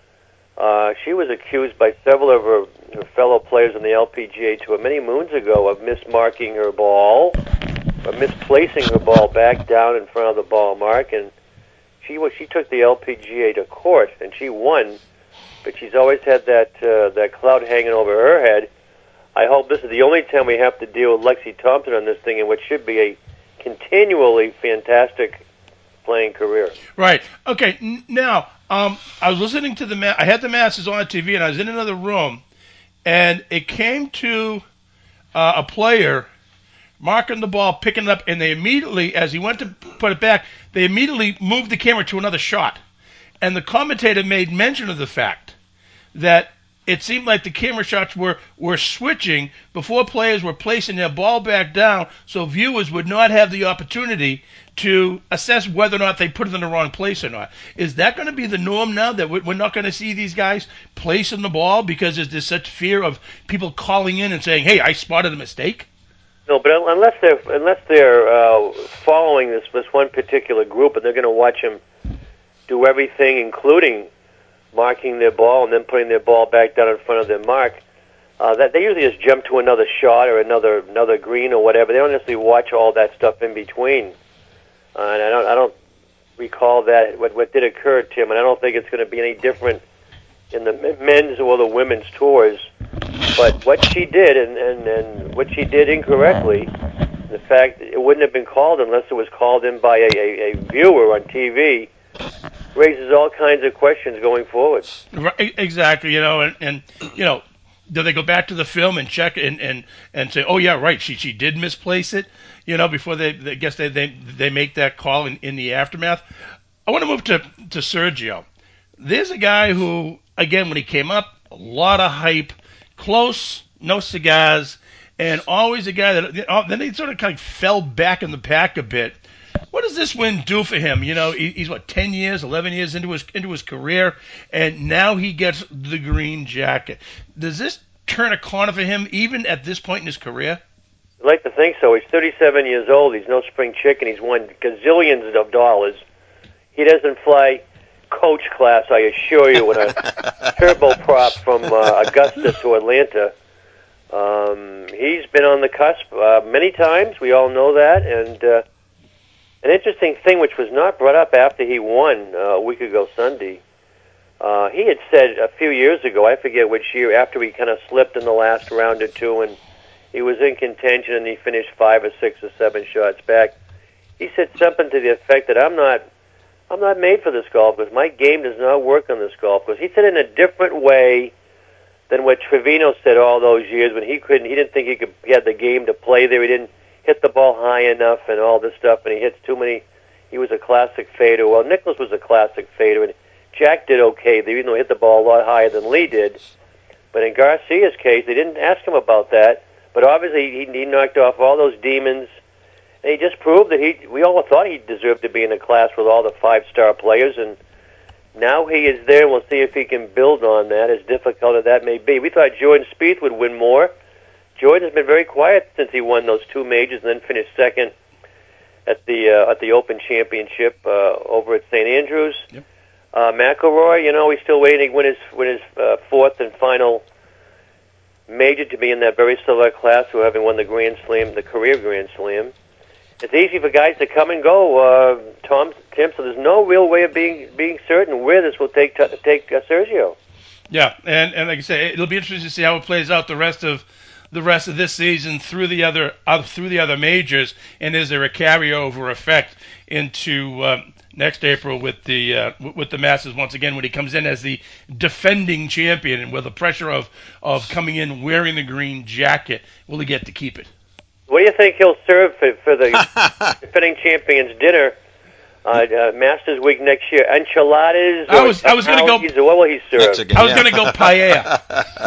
Uh, she was accused by several of her, her fellow players in the L P G A Tour many moons ago of mismarking her ball, or misplacing her ball back down in front of the ball mark, and she was she took the L P G A to court, and she won, but she's always had that uh, that cloud hanging over her head. I hope this is the only time we have to deal with Lexi Thompson on this thing in what should be a continually fantastic playing career. Right. Okay. N- now, um, I was listening to the ma- I had the Masters on T V, and I was in another room, and it came to uh, a player marking the ball, picking it up, and they immediately, as he went to put it back, they immediately moved the camera to another shot. And the commentator made mention of the fact that it seemed like the camera shots were, were switching before players were placing their ball back down, so viewers would not have the opportunity to assess whether or not they put it in the wrong place or not. Is that going to be the norm now, that we're not going to see these guys placing the ball because there's such fear of people calling in and saying, hey, I spotted a mistake? No, but unless they're unless they're uh, following this this one particular group, and they're going to watch them do everything, including marking their ball and then putting their ball back down in front of their mark, uh, that they usually just jump to another shot or another another green or whatever. They don't necessarily watch all that stuff in between. Uh, and I don't I don't recall that what what did occur, Tim, and I don't think it's going to be any different in the men's or the women's tours. But what she did, and, and, and what she did incorrectly, the fact, it wouldn't have been called unless it was called in by a, a, a viewer on T V. Raises all kinds of questions going forward. Right, exactly, you know, and, and you know, do they go back to the film and check and, and, and say, oh yeah, right, she she did misplace it, you know, before they, they guess they, they they make that call in, in the aftermath. I want to move to to Sergio. There's a guy who, again, when he came up, a lot of hype, close, no cigars, and always a guy that then he sort of kind of fell back in the pack a bit. What does this win do for him? You know, he's what, ten years, eleven years into his into his career, and now he gets the green jacket. Does this turn a corner for him, even at this point in his career? I'd like to think so. He's thirty-seven years old. He's no spring chicken. He's won gazillions of dollars. He doesn't fly coach class, I assure you, with a turboprop from uh, Augusta to Atlanta. Um, he's been on the cusp uh, many times. We all know that, and. Uh, An interesting thing, which was not brought up after he won uh, a week ago Sunday, uh, he had said a few years ago, I forget which year, after he kind of slipped in the last round or two and he was in contention and he finished five or six or seven shots back, he said something to the effect that I'm not I'm not made for this golf course. My game does not work on this golf course. He said it in a different way than what Trevino said all those years when he couldn't, he didn't think he could, he had the game to play there. He didn't hit the ball high enough and all this stuff, and he hits too many. He was a classic fader. Well, Nicklaus was a classic fader, and Jack did okay, even though he hit the ball a lot higher than Lee did. But in Garcia's case, they didn't ask him about that, but obviously he, he knocked off all those demons, and he just proved that he, we all thought he deserved to be in a class with all the five-star players, and now he is there, and we'll see if he can build on that, as difficult as that may be. We thought Jordan Spieth would win more. Jordan has been very quiet since he won those two majors and then finished second at the uh, at the Open Championship uh, over at Saint Andrews. Yep. Uh, McIlroy, you know, he's still waiting to win his win his uh, fourth and final major to be in that very select class, who having won the Grand Slam, the career Grand Slam. It's easy for guys to come and go, uh, Tom, Tim. So there's no real way of being being certain where this will take t- take uh, Sergio. Yeah, and and like I say, it'll be interesting to see how it plays out the rest of. the rest of this season through the other uh, through the other majors, and is there a carryover effect into uh, next April with the uh, with the Masters once again when he comes in as the defending champion and with the pressure of of coming in wearing the green jacket, will he get to keep it? What do you think he'll serve for, for the defending champions dinner uh, uh, Masters week next year? Enchiladas? I was I was going to go. What will he serve? Mexican, I was yeah. going to go paella.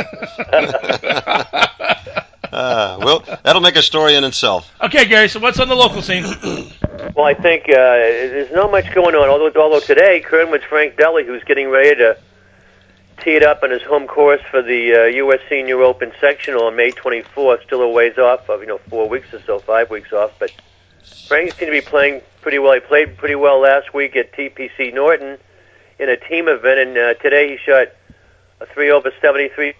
Uh, well, that'll make a story in itself. Okay, Gary, so what's on the local scene? Well, I think uh, there's not much going on, although, although today, Kernwood's Frank Deli, who's getting ready to tee it up on his home course for the uh, U S Senior Open Sectional on May twenty-fourth, still a ways off of, you know, four weeks or so, five weeks off, but Frank seemed to be playing pretty well. He played pretty well last week at T P C Norton in a team event, and uh, today he shot a three over seventy-three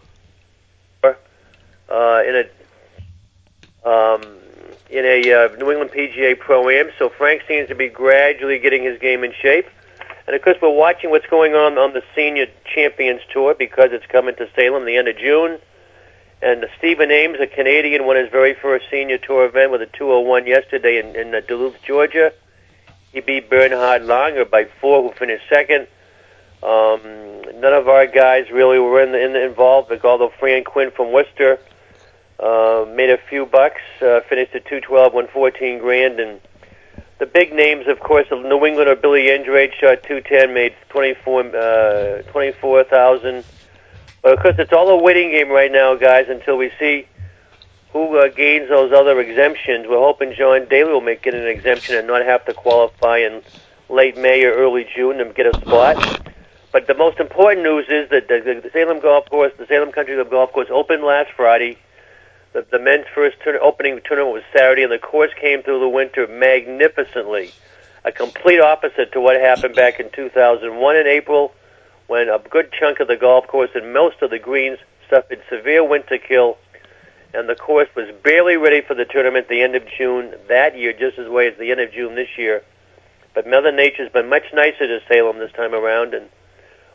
uh, in a Um, in a uh, New England P G A Pro-Am, so Frank seems to be gradually getting his game in shape. And of course, we're watching what's going on on the Senior Champions Tour because it's coming to Salem the end of June. And Stephen Ames, a Canadian, won his very first Senior Tour event with a two oh one yesterday in, in uh, Duluth, Georgia. He beat Bernhard Langer by four, who finished second. Um, none of our guys really were in the, in the involved, although Fran Quinn from Worcester Uh, made a few bucks, uh, finished at two twelve, won fourteen grand, and the big names, of course, of New England are Billy Andrade, shot two ten, made twenty-four, uh, twenty-four thousand. But of course, it's all a waiting game right now, guys, until we see who uh, gains those other exemptions. We're hoping John Daly will make get an exemption and not have to qualify in late May or early June to get a spot. But the most important news is that the, the Salem Golf Course, the Salem Country Club Golf Course, opened last Friday. The, the men's first turn, opening tournament was Saturday, and the course came through the winter magnificently. A complete opposite to what happened back in two thousand one in April, when a good chunk of the golf course and most of the greens suffered severe winter kill, and the course was barely ready for the tournament at the end of June that year, just as way as the end of June this year. But Mother Nature's been much nicer to Salem this time around, and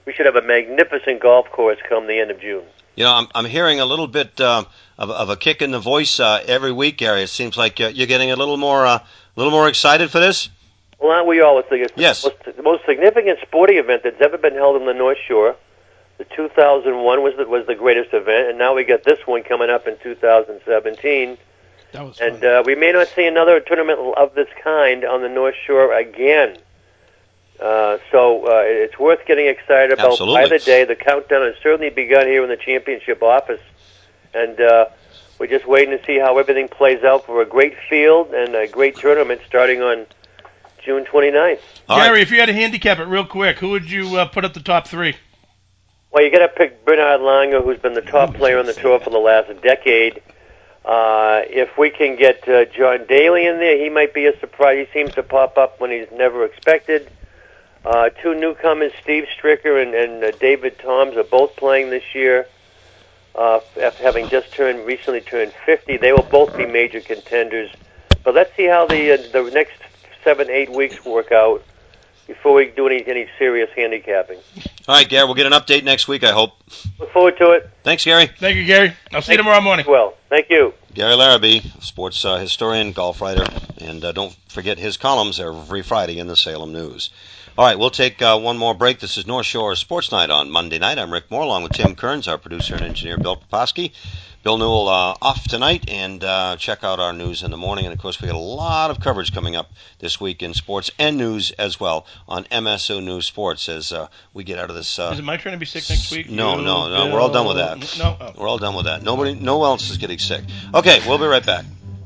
we should have a magnificent golf course come the end of June. You know, I'm I'm hearing a little bit uh, of, of a kick in the voice uh, every week, Gary. It seems like uh, you're getting a little more uh, a little more excited for this. Well, aren't we all? It's the, yes. the, most, the most significant sporting event that's ever been held in the North Shore. The two thousand one was the, was the greatest event, and now we got this one coming up in two thousand seventeen. That was and uh, we may not see another tournament of this kind on the North Shore again. Uh, so uh, it's worth getting excited about. Absolutely. By the day, the countdown has certainly begun here in the championship office, and uh, we're just waiting to see how everything plays out for a great field and a great tournament starting on June twenty-ninth. All Gary, right. If you had to handicap it real quick, who would you uh, put up the top three? Well, you got to pick Bernard Langer, who's been the top player on the tour for the last decade. Uh, if we can get uh, John Daly in there, he might be a surprise. He seems to pop up when he's never expected. Uh, two newcomers, Steve Stricker and, and uh, David Toms, are both playing this year. Uh, having just turned recently turned fifty, they will both be major contenders. But let's see how the uh, the next seven, eight weeks work out before we do any any serious handicapping. All right, Gary, we'll get an update next week, I hope. Look forward to it. Thanks, Gary. Thank you, Gary. I'll see Thank you tomorrow morning. Well, thank you. Gary Larrabee, sports uh, historian, golf writer, and uh, don't forget his columns every Friday in the Salem News. All right, we'll take uh, one more break. This is North Shore Sports Night on Monday night. I'm Rick Moore, along with Tim Kearns, our producer and engineer, Bill Poposky. Bill Newell uh, off tonight, and uh, check out our news in the morning. And, of course, we got a lot of coverage coming up this week in sports and news as well on M S O News Sports as uh, we get out of this. Uh, is it my turn to be sick next week? No, you, no, no. Bill, we're all done with that. No, oh. We're all done with that. Nobody, no one else is getting sick. Okay, we'll be right back.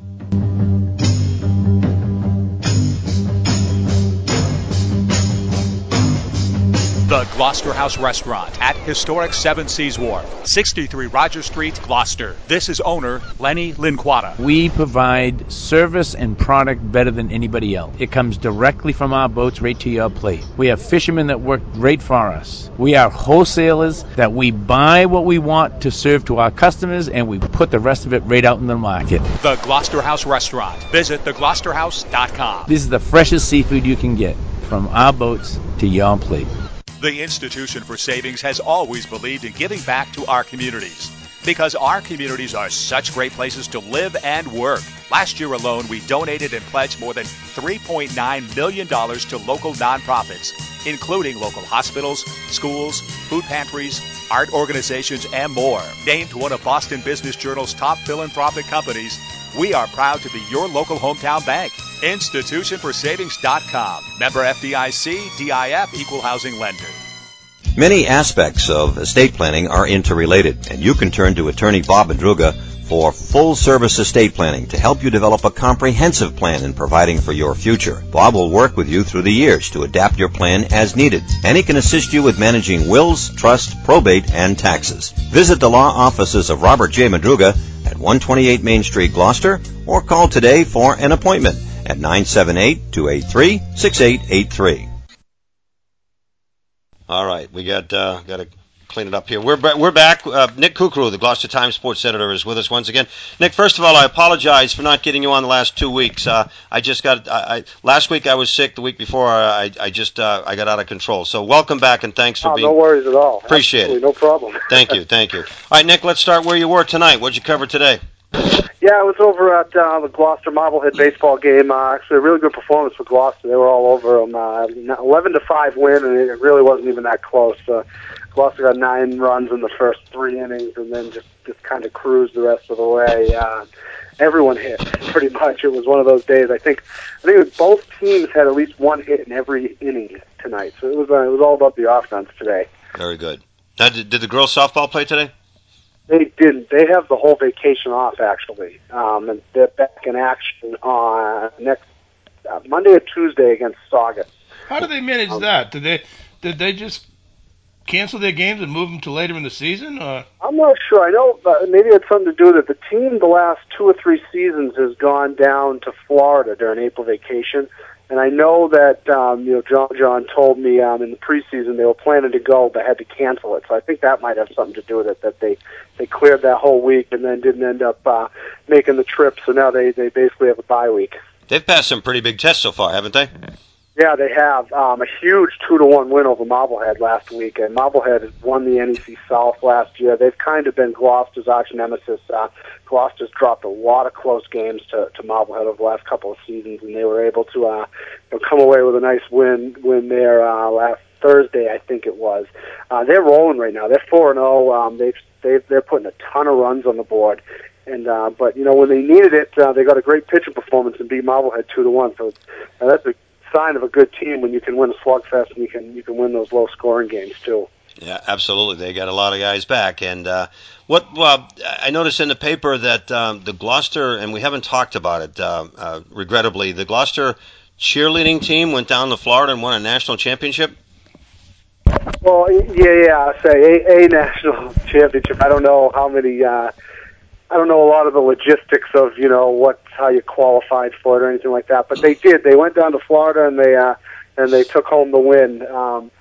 The Gloucester House Restaurant at historic Seven Seas Wharf, sixty-three Roger Street, Gloucester. This is owner Lenny Linquata. We provide service and product better than anybody else. It comes directly from our boats right to your plate. We have fishermen that work great for us. We are wholesalers that we buy what we want to serve to our customers, and we put the rest of it right out in the market. The Gloucester House Restaurant. Visit the gloucester house dot com. This is the freshest seafood you can get from our boats to your plate. The Institution for Savings has always believed in giving back to our communities because our communities are such great places to live and work. Last year alone, we donated and pledged more than three point nine million dollars to local nonprofits, including local hospitals, schools, food pantries, art organizations, and more. Named one of Boston Business Journal's top philanthropic companies, we are proud to be your local hometown bank. institution for savings dot com. Member F D I C, D I F, Equal Housing Lender. Many aspects of estate planning are interrelated, and you can turn to attorney Bob Madruga for full-service estate planning to help you develop a comprehensive plan in providing for your future. Bob will work with you through the years to adapt your plan as needed, and he can assist you with managing wills, trust, probate, and taxes. Visit the law offices of Robert J. Madruga at one twenty-eight Main Street, Gloucester, or call today for an appointment at nine seven eight, two eight three, six eight eight three. All right, we got uh, got to clean it up here. We're ba- we're back. Uh, Nick Kukru, the Gloucester Times sports editor, is with us once again. Nick, first of all, I apologize for not getting you on the last two weeks. Uh, I just got I, I, last week I was sick. The week before I I just uh, I got out of control. So welcome back and thanks for oh, being. No worries at all. Appreciate Absolutely, it. No problem. Thank you, thank you. All right, Nick, let's start where you were tonight. What'd you cover today? Yeah, I was over at uh, the Gloucester Marblehead baseball game. Uh, actually, a really good performance for Gloucester. They were all over them. Uh, eleven to five win, and it really wasn't even that close. Uh, Gloucester got nine runs in the first three innings, and then just, just kind of cruised the rest of the way. Uh, everyone hit, pretty much. It was one of those days. I think I think it was both teams had at least one hit in every inning tonight. So it was uh, it was all about the offense today. Very good. Now, did, did the girls softball play today? They didn't. They have the whole vacation off, actually, um, and they're back in action on next uh, Monday or Tuesday against Saugus. How do they manage um, that? Did they did they just cancel their games and move them to later in the season? Or? I'm not sure. I know uh, maybe it's something to do that the team the last two or three seasons has gone down to Florida during April vacation. And I know that um, you know John John told me um, in the preseason they were planning to go but had to cancel it. So I think that might have something to do with it, that they, they cleared that whole week and then didn't end up uh, making the trip. So now they, they basically have a bye week. They've passed some pretty big tests so far, haven't they? Yeah, they have um, a huge two to one win over Marblehead last week, and Marblehead had won the N E C South last year. They've kind of been Gloucester's arch nemesis. Uh, Gloucester's dropped a lot of close games to, to Marblehead over the last couple of seasons, and they were able to uh, you know, come away with a nice win win there uh, last Thursday, I think it was. Uh, they're rolling right now. They're four and zero. Um, they've they've they're putting a ton of runs on the board. And uh, but you know when they needed it, uh, they got a great pitching performance and beat Marblehead two to one. So uh, that's a sign of a good team when you can win a slugfest and you can you can win those low scoring games too. Yeah, absolutely. They got a lot of guys back. And uh, what uh, I noticed in the paper that um, the Gloucester, and we haven't talked about it, uh, uh, regrettably, the Gloucester cheerleading team went down to Florida and won a national championship. Well, yeah, yeah. I say a, a national championship. I don't know how many. Uh, I don't know a lot of the logistics of, you know, what how you qualified for it or anything like that, but they did. They went down to Florida and they uh, and they took home the win. Um,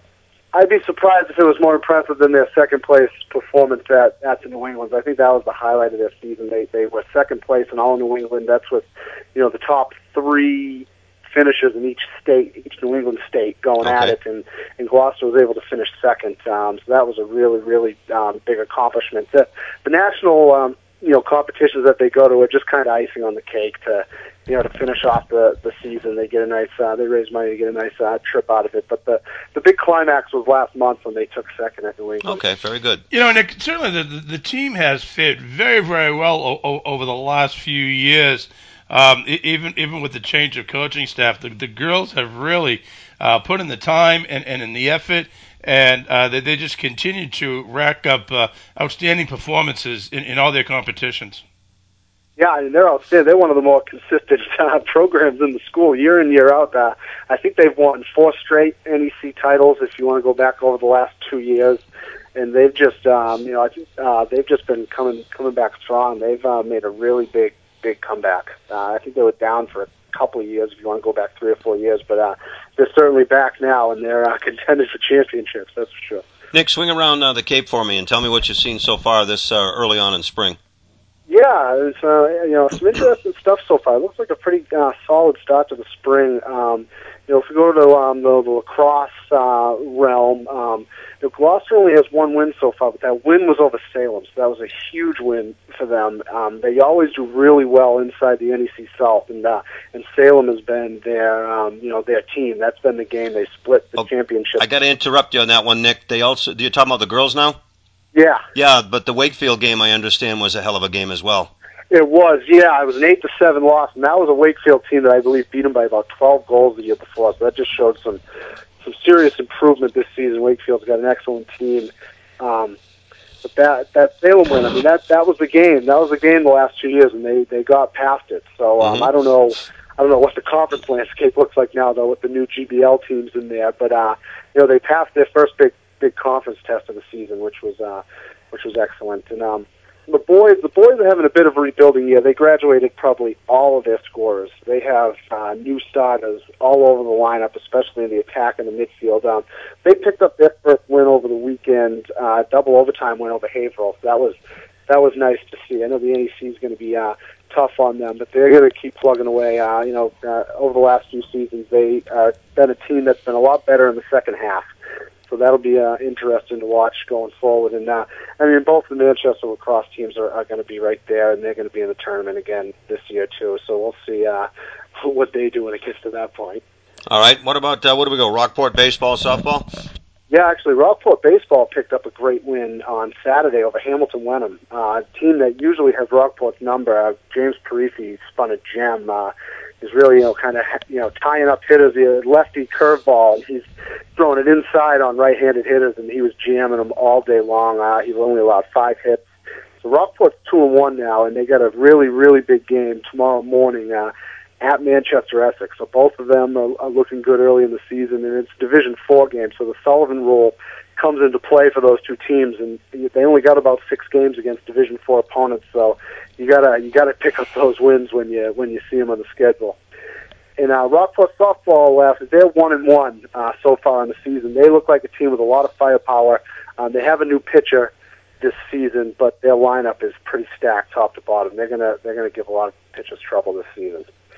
I'd be surprised if it was more impressive than their second place performance at, at the New England. I think that was the highlight of their season. They they were second place in all New England. That's with, you know, the top three finishes in each state, each New England state going Okay. at it, and, and Gloucester was able to finish second. Um, so that was a really, really um, big accomplishment. The, the national, um, you know, competitions that they go to are just kind of icing on the cake to, you know, to finish off the, the season. They get a nice, uh, they raise money to get a nice uh, trip out of it. But the, the big climax was last month when they took second at New England. Okay, very good. You know, Nick, certainly the, the, the team has fared very, very well o- o- over the last few years. Um, e- even even with the change of coaching staff, the, the girls have really uh, put in the time and, and in the effort, and uh, they, they just continue to rack up uh, outstanding performances in, in all their competitions. Yeah, I mean, they're outstanding. They're one of the more consistent uh, programs in the school, year in, year out. Uh, I think they've won four straight N E C titles. If you want to go back over the last two years, and they've just, um, you know, I think uh, they've just been coming coming back strong. They've uh, made a really big, big comeback. Uh, I think they were down for a couple of years, if you want to go back three or four years, but uh, they're certainly back now, and they're uh, contenders for championships. That's for sure. Nick, swing around uh, the Cape for me and tell me what you've seen so far this uh, early on in spring. Yeah, it's uh, you know some interesting stuff so far. It looks like a pretty uh, solid start to the spring. Um, you know, if we go to um, the, the lacrosse uh, realm, um, you know, Gloucester only has one win so far, but that win was over Salem, so that was a huge win for them. Um, they always do really well inside the N E C South, and uh, and Salem has been their um, you know their team. That's been the game they split the Oh, championship. I got to interrupt you on that one, Nick. They also, you're talking about the girls now? Yeah. Yeah, but the Wakefield game, I understand, was a hell of a game as well. It was, yeah. It was an eight to seven loss, and that was a Wakefield team that I believe beat them by about twelve goals the year before. So that just showed some some serious improvement this season. Wakefield's got an excellent team. Um, but that that Salem win, I mean, that that was the game. That was the game the last two years, and they they got past it. So um, Mhm. I don't know. I don't know what the conference landscape looks like now, though, with the new G B L teams in there. But uh, you know, they passed their first big big conference test of the season, which was uh, which was excellent. And um, the boys, the boys are having a bit of a rebuilding year. They graduated probably all of their scorers. They have uh, new starters all over the lineup, especially in the attack and the midfield. Um, they picked up their first win over the weekend, uh, double overtime win over Haverhill. So that was that was nice to see. I know the N E C is going to be uh, tough on them, but they're going to keep plugging away. Uh, you know, uh, over the last few seasons, they've uh, been a team that's been a lot better in the second half. So that'll be uh, interesting to watch going forward. And uh, I mean, both the Manchester lacrosse teams are, are going to be right there, and they're going to be in the tournament again this year too. So we'll see uh, what they do when it gets to that point. All right, what about, uh, what do we go, Rockport baseball, softball? Yeah, actually, Rockport baseball picked up a great win on Saturday over Hamilton Wenham, uh, a team that usually has Rockport's number. Uh, James Parisi spun a gem. Uh, he's really, you know, kind of, you know, tying up hitters. He had a lefty curveball. He's throwing it inside on right-handed hitters, and he was jamming them all day long. Uh, he only allowed five hits. So Rockport's two and one now, and they got a really, really big game tomorrow morning uh, at Manchester Essex. So both of them are, are looking good early in the season, and it's Division Four game. So the Sullivan rule comes into play for those two teams, and they only got about six games against Division Four opponents. So you gotta you gotta pick up those wins when you when you see them on the schedule. And uh, Rockport softball, uh, they're one and one uh, so far in the season. They look like a team with a lot of firepower. Um, they have a new pitcher this season, but their lineup is pretty stacked top to bottom. They're gonna they're gonna give a lot of pitchers trouble this season.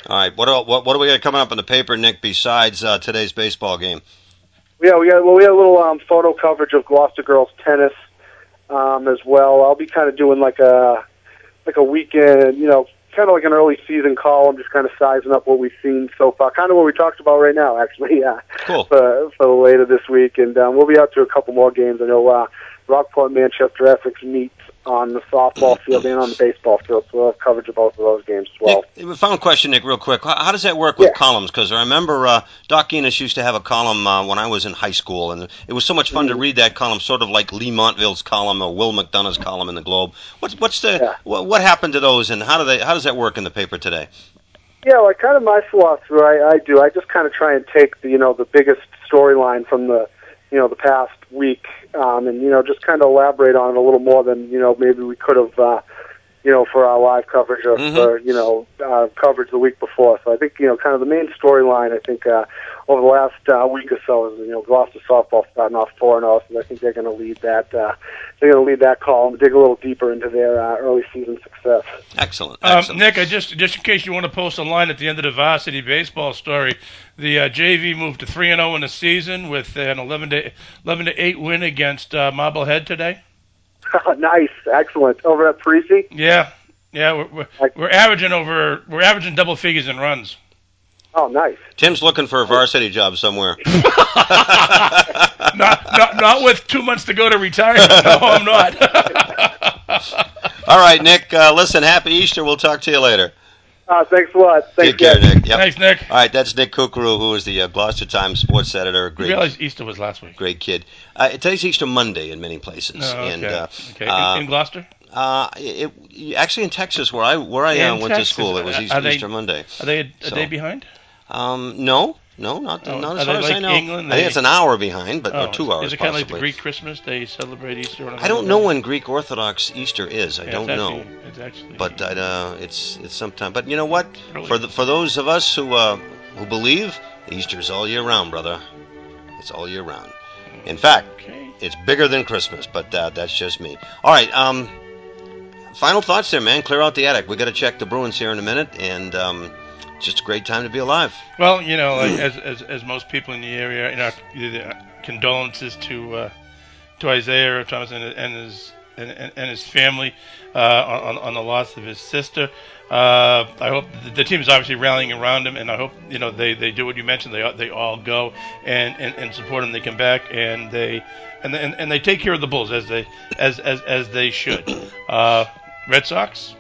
All right. What do, what, what do we got coming up in the paper, Nick, besides uh, today's baseball game? Yeah, we got well, we had a little um, photo coverage of Gloucester girls tennis um, as well. I'll be kind of doing like a like a weekend, you know, kind of like an early season column, just kind of sizing up what we've seen so far. Kind of what we talked about right now, actually. Yeah. Cool. For, for later this week, and um, we'll be out to a couple more games. I know uh, Rockport, Manchester Essex meet on the softball field and on the baseball field, so we'll have coverage of both of those games as well. Nick, final question, Nick, real quick. How, how does that work with yeah. columns? Because I remember uh, Doc Enos used to have a column uh, when I was in high school, and it was so much fun mm-hmm. to read that column, sort of like Lee Montville's column or Will McDonough's column in the Globe. What's what's the yeah. what, what happened to those, and how do they how does that work in the paper today? Yeah, like kind of my philosophy, I, I do. I just kind of try and take the you know the biggest storyline from the you know the past week, um, and you know just kind of elaborate on it a little more than you know maybe we could have, uh, you know, for our live coverage or mm-hmm. for you know uh, coverage the week before. So I think you know kind of the main storyline. I think uh, over the last uh, week or so is you know Gloucester softball starting off four and zero, so I think they're going to lead that. Uh, they're going to lead that column, dig a little deeper into their uh, early season success. Excellent. Um, Nick, I just just in case you want to post a line at the end of the varsity baseball story, the uh, J V moved to three and zero in the season with an eleven to eight win against uh, Marblehead today. Nice, excellent. Over at Parisi? Yeah, yeah. We're, we're we're averaging over we're averaging double figures in runs. Oh, nice. Tim's looking for a varsity job somewhere. not, not not with two months to go to retirement. No, I'm not. All right, Nick. Uh, listen, happy Easter. We'll talk to you later. Uh, thanks a lot. Thanks, Take care, guys. Nick. Yep. Thanks, Nick. All right, that's Nick Kukru, who is the uh, Gloucester Times sports editor. Great. You realized Easter was last week. Great kid. Uh, today's Easter Monday in many places. Oh, okay. And, uh, okay. In, uh, in Gloucester? Uh, it, it, actually, in Texas, where I where I uh, went Texas. to school, it was Easter, they, Easter Monday. Are they a so, day behind? Um, no. No, not, oh, not as far far as like I know. England, I think it's an hour behind, but oh, or two hours. Is it kind of like possibly. the Greek Christmas? They celebrate Easter on a I don't Monday? know when Greek Orthodox Easter is. I yeah, don't it's know. actually, it's actually, but uh, it's it's sometime. But you know what? Really? For the, for those of us who uh, who believe, Easter's all year round, brother. It's all year round. In fact, okay. It's bigger than Christmas. But uh, that's just me. All right. Um, final thoughts there, man. Clear out the attic. We got to check the Bruins here in a minute, and. Um, Just a great time to be alive. Well, you know, like, as, as as most people in the area, you know, condolences to uh, to Isaiah Thomas and, and his and, and his family uh, on on the loss of his sister. Uh, I hope the, the team is obviously rallying around him, and I hope you know they, they do what you mentioned. They they all go and, and, and support him. They come back and they and, and and they take care of the Bulls as they as as as they should. Uh, Red Sox.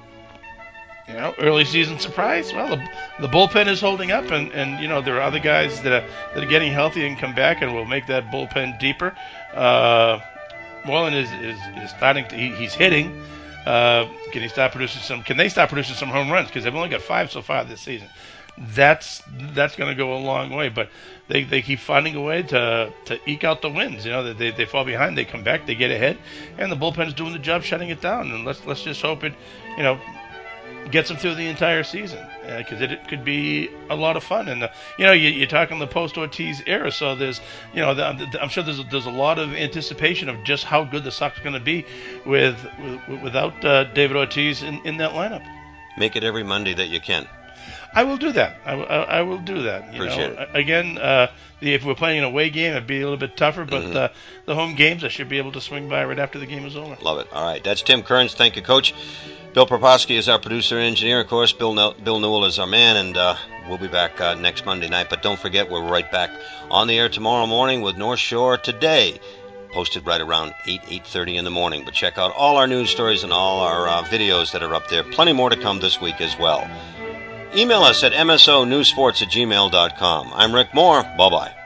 You know, early season surprise. Well, the, the bullpen is holding up, and, and you know there are other guys that are that are getting healthy and come back, and will make that bullpen deeper. Uh, Moreland is, is, is starting to he, he's hitting. Uh, can he start producing some? Can they start producing some home runs? Because they've only got five so far this season. That's that's going to go a long way. But they, they keep finding a way to to eke out the wins. You know, they they fall behind, they come back, they get ahead, and the bullpen's doing the job shutting it down. And let's let's just hope it, you know. Gets them through the entire season because uh, it, it could be a lot of fun. And uh, you know, you, you're talking the post-Ortiz era, so there's, you know, the, the, I'm sure there's there's a lot of anticipation of just how good the Sox are going to be with, with without uh, David Ortiz in, in that lineup. Make it every Monday that you can. I will do that. I, I, I will do that. You Appreciate know, it. Again, uh, the, if we're playing an away game, it'd be a little bit tougher. But mm-hmm. uh, the home games, I should be able to swing by right after the game is over. Love it. All right, that's Tim Kearns. Thank you, Coach. Bill Proposki is our producer and engineer, of course. Bill ne- Bill Newell is our man, and uh, we'll be back uh, next Monday night. But don't forget, we're right back on the air tomorrow morning with North Shore Today, posted right around eight, eight thirty in the morning. But check out all our news stories and all our uh, videos that are up there. Plenty more to come this week as well. Email us at m s o news sports at gmail dot com. I'm Rick Moore. Bye-bye.